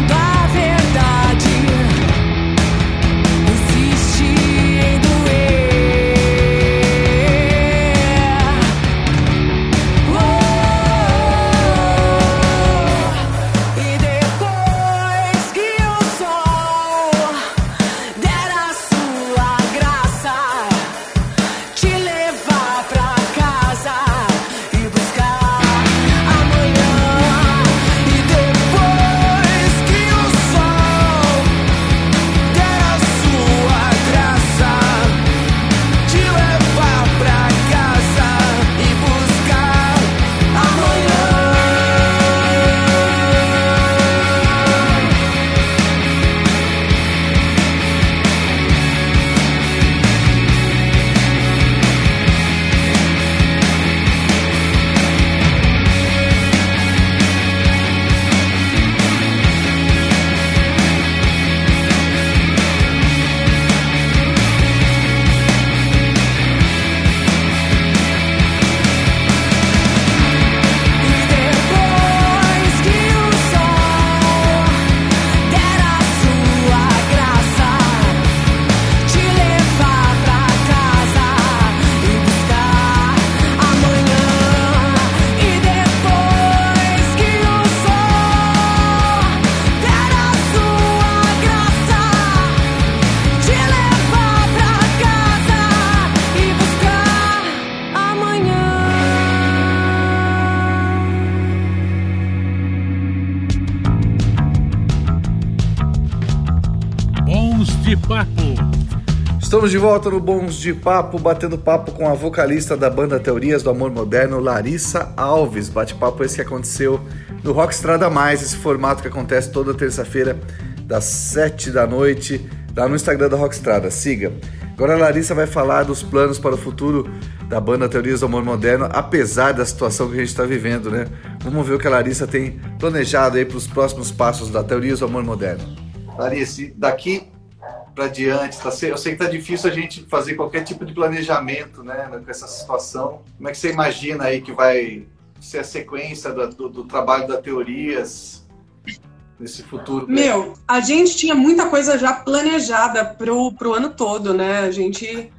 de Papo. Estamos de volta no Bons de Papo, batendo papo com a vocalista da banda Teorias do Amor Moderno, Larissa Alves. Bate-papo esse que aconteceu no Rock Estrada Mais, esse formato que acontece toda terça-feira, das 7 da noite, lá no Instagram da Rock Estrada. Siga. Agora a Larissa vai falar dos planos para o futuro da banda Teorias do Amor Moderno, apesar da situação que a gente está vivendo, né? Vamos ver o que a Larissa tem planejado aí para os próximos passos da Teorias do Amor Moderno. Larissa, daqui para diante, eu sei que tá difícil a gente fazer qualquer tipo de planejamento, né, com essa situação. Como é que você imagina aí que vai ser a sequência do trabalho da Teorias nesse futuro? Meu, a gente tinha muita coisa já planejada pro ano todo, né? A gente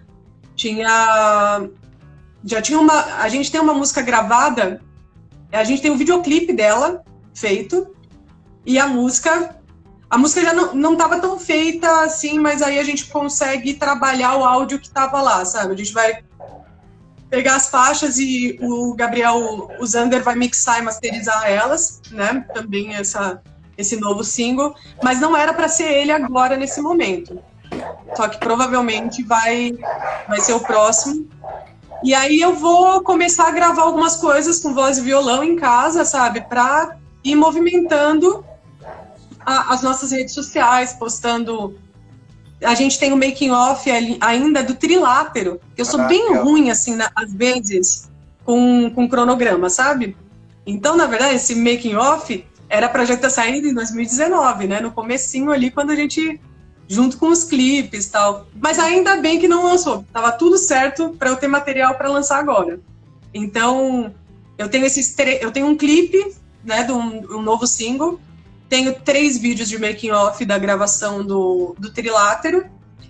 tem uma música gravada, a gente tem um videoclipe dela feito, e a música já não estava tão feita assim, mas aí a gente consegue trabalhar o áudio que estava lá, sabe? A gente vai pegar as faixas e o Gabriel, o Zander, vai mixar e masterizar elas, né? Também esse novo single, mas não era para ser ele agora, nesse momento. Só que provavelmente vai ser o próximo. E aí eu vou começar a gravar algumas coisas com voz e violão em casa, sabe? Para ir movimentando as nossas redes sociais, postando. A gente tem o making off ainda do Trilátero, que eu sou bem ruim, assim, às vezes, com cronograma, sabe? Então, na verdade, esse making off era pra já estar saindo em 2019, né? No comecinho ali, quando a gente, junto com os clipes e tal. Mas ainda bem que não lançou. Tava tudo certo para eu ter material para lançar agora. Então, eu tenho um clipe, né, de um novo single. Tenho 3 vídeos de making off da gravação do Trilátero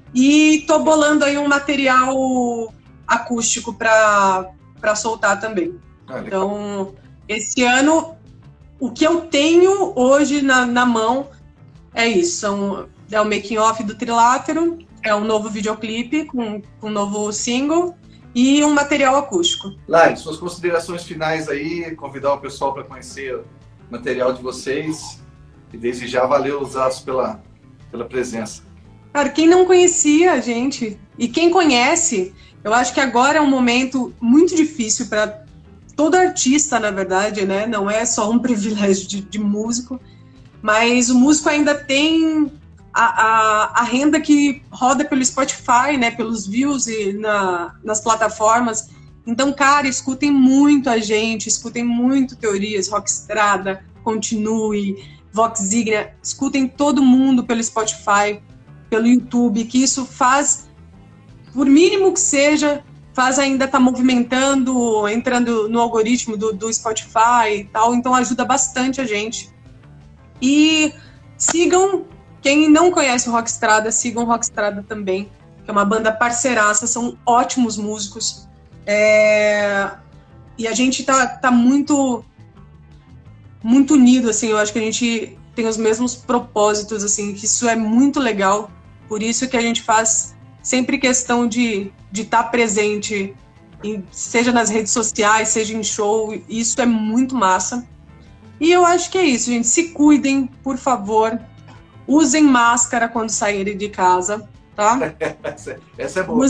e tô bolando aí um material acústico para soltar também. Então, esse ano, o que eu tenho hoje na mão é isso. É o making off do Trilátero, é um novo videoclipe com um novo single e um material acústico. Lari, suas considerações finais aí, convidar o pessoal para conhecer o material de vocês. E desde já, valeu os aços pela presença. Cara, quem não conhecia a gente, e quem conhece, eu acho que agora é um momento muito difícil para todo artista, na verdade, né? Não é só um privilégio de músico, mas o músico ainda tem a renda que roda pelo Spotify, né? Pelos views e nas plataformas. Então, cara, escutem muito a gente, escutem muito Teorias, Rock Estrada, Continue, Vox Ignia, escutem todo mundo pelo Spotify, pelo YouTube, que isso faz, por mínimo que seja, faz ainda estar movimentando, entrando no algoritmo do Spotify e tal, então ajuda bastante a gente. E sigam, quem não conhece o Rock Estrada, sigam o Rock Estrada também, que é uma banda parceiraça, são ótimos músicos. E a gente tá muito unido, assim, eu acho que a gente tem os mesmos propósitos, assim, que isso é muito legal, por isso que a gente faz sempre questão de estar presente, seja nas redes sociais, seja em show, isso é muito massa. E eu acho que é isso, gente, se cuidem, por favor, usem máscara quando saírem de casa, tá? Essa é boa.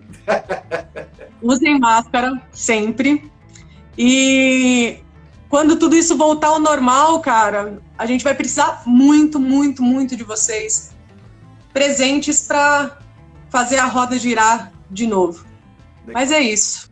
Usem máscara sempre, e quando tudo isso voltar ao normal, cara, a gente vai precisar muito, muito, muito de vocês presentes para fazer a roda girar de novo. Mas é isso.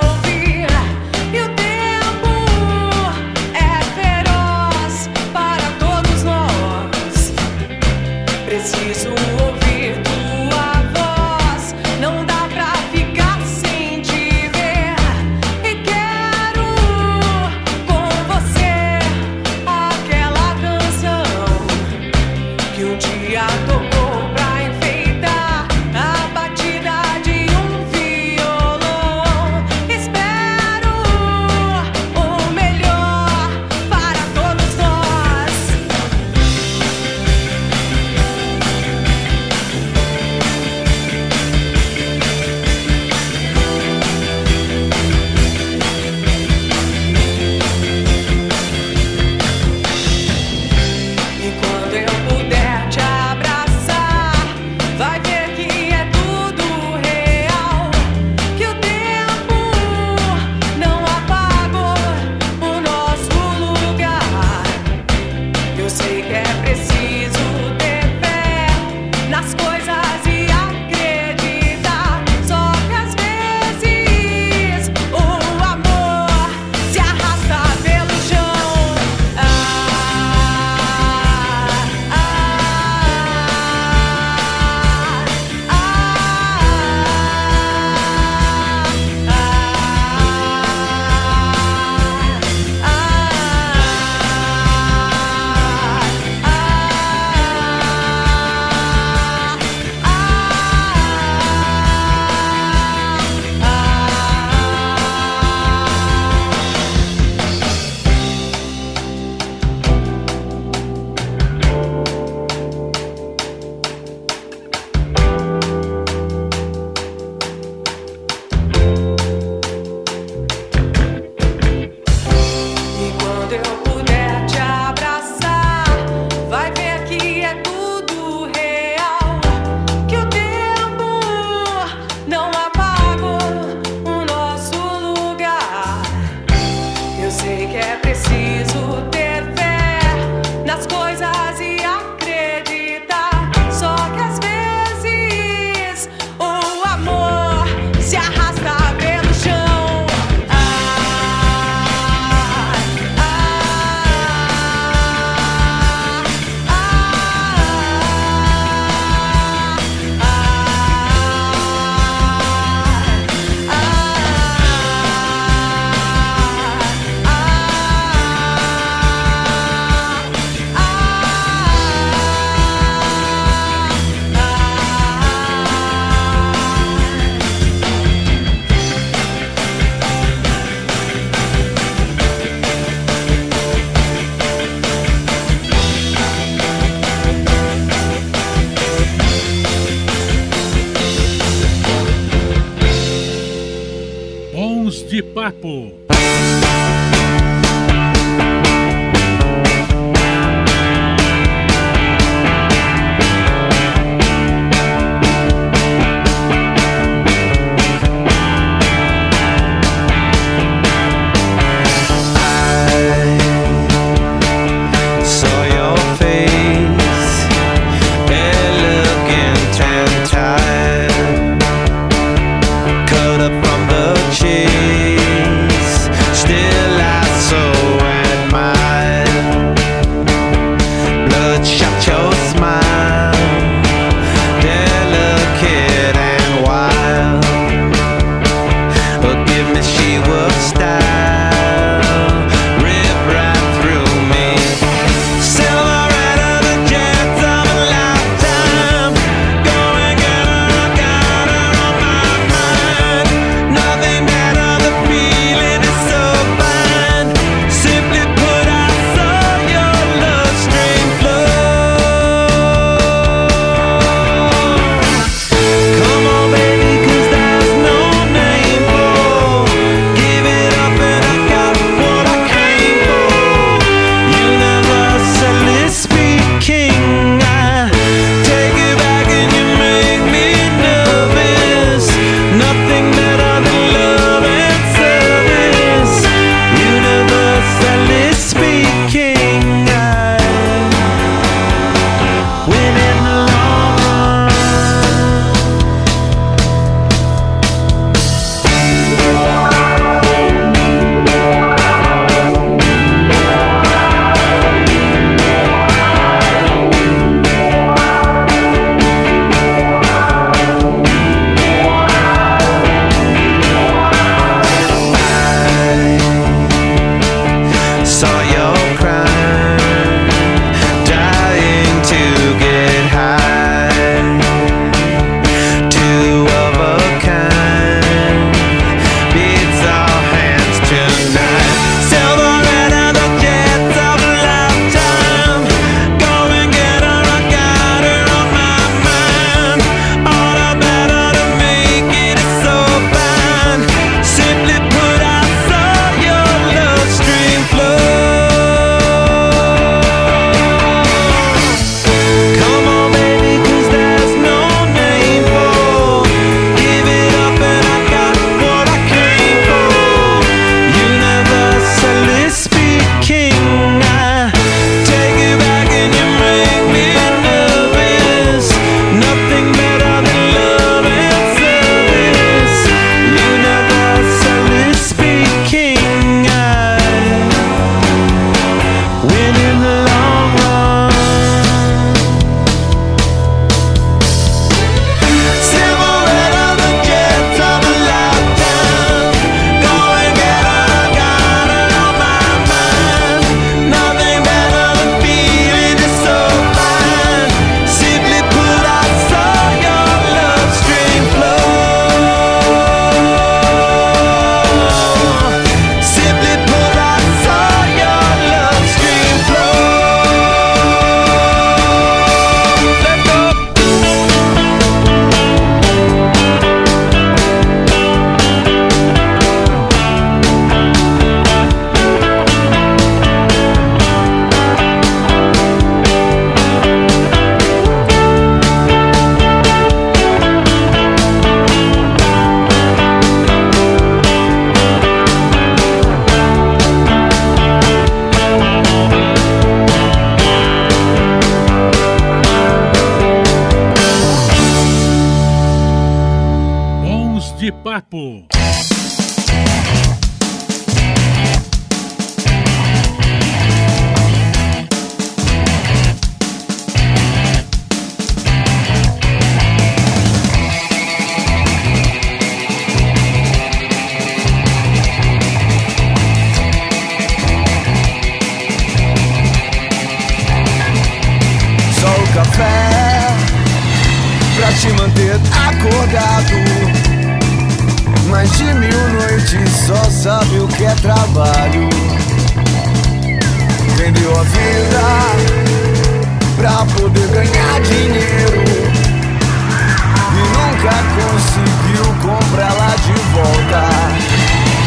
Para Bons de Papo. de Papo. Só o café pra te manter acordado. Mais de 1000 noites só sabe o que é trabalho. Vendeu a vida pra poder ganhar dinheiro e nunca conseguiu comprá-la de volta.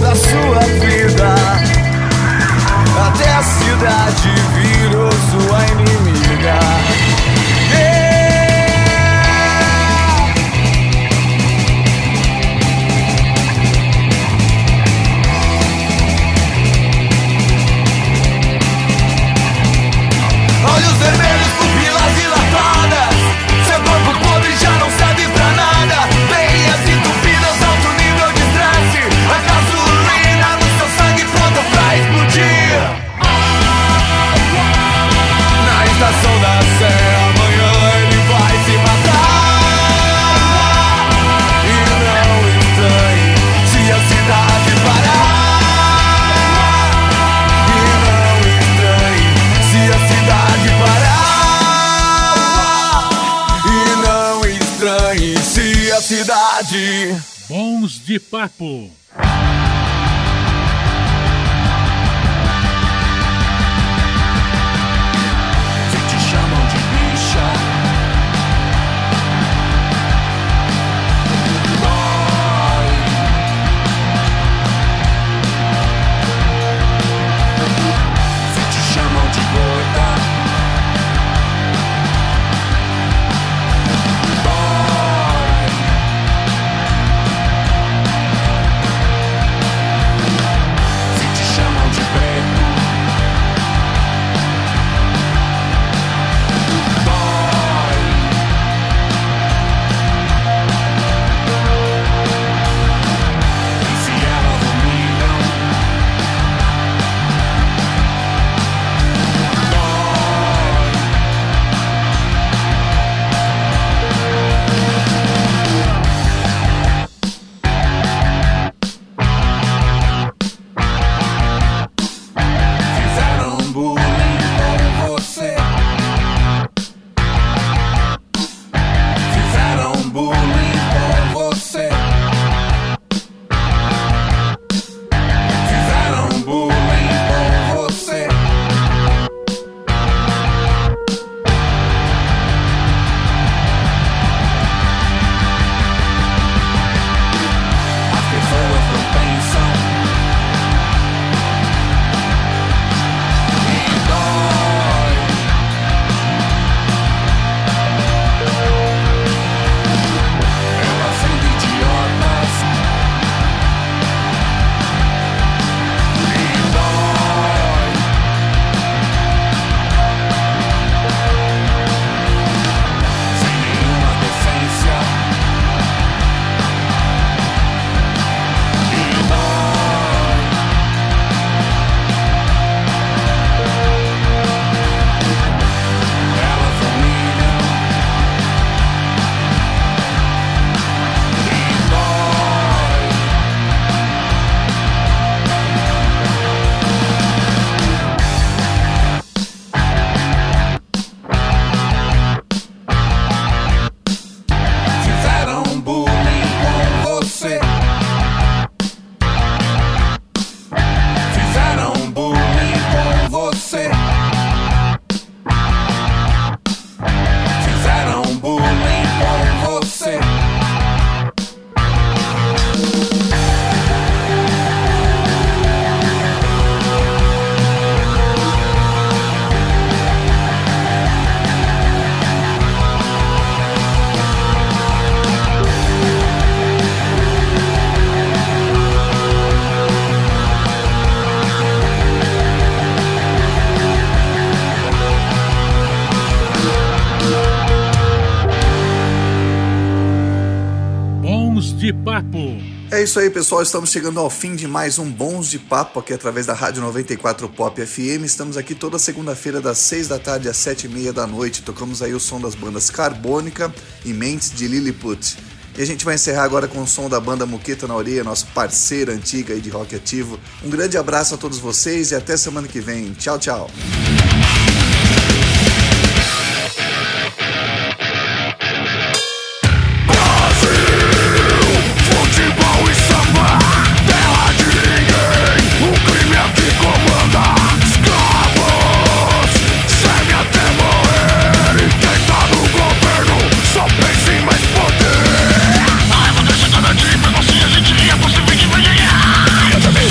da sua vida, até a cidade virou sua inimiga. Olhos vermelhos, pupilas dilatadas, seu corpo podre já não serve pra nada. Veias entupidas, alto nível de estresse, a gasolina no seu sangue pronta pra explodir. Na estação da Sé, amanhã ele vai se matar. E não estranhe se a cidade parar. E não estranhe se a cidade parar. E não estranhe se a cidade. Bons de Papo. Se te chamam de bicha, dói. Se te chamam de gorda, dói. Se te chamam de preto, dói. E se elas humilham, dói. Fizeram bullying com você. Fizeram bullying com você. Fizeram bullying com você. As pessoas não pensam e dói. Elas são idiotas e dói. Sem nenhuma decência e dói. Elas humilham e dói. Fizeram bullying com você. Fizeram bullying com você. Fizeram bullying com você. Bons de Papo. É isso aí, pessoal. Estamos chegando ao fim de mais um Bons de Papo aqui através da Rádio 94 Pop FM. Estamos aqui toda segunda-feira das 6 da tarde às 7h30 da noite. Tocamos aí o som das bandas Carbônica e Mentes de Lilliput. E a gente vai encerrar agora com o som da banda Muqueta na Orelha, nossa parceira antiga aí de rock ativo. Um grande abraço a todos vocês e até semana que vem. Tchau, tchau. Futebol e samba, terra de ninguém. O crime aqui comanda. Escravos, serve até morrer. E quem tá no governo só pensa em mais poder. A revolta cada dia pra você, a gente ia, você vem de manhã.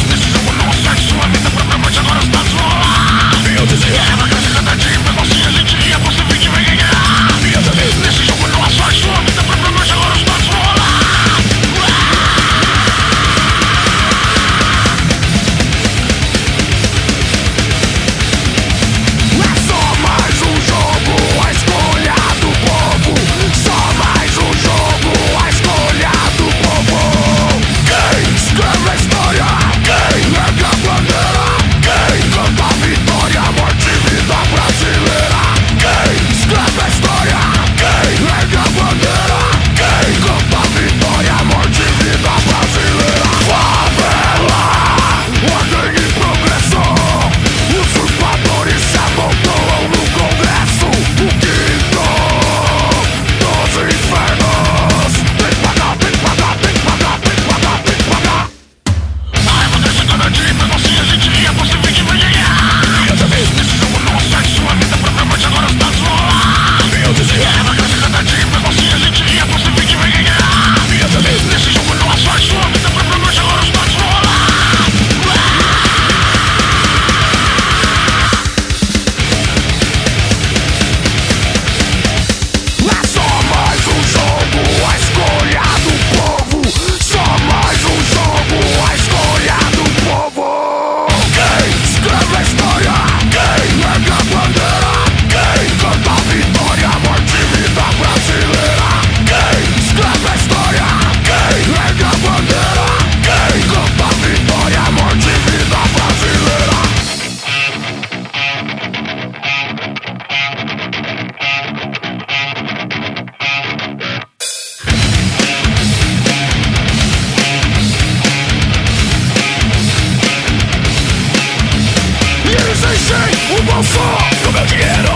só do meu dinheiro.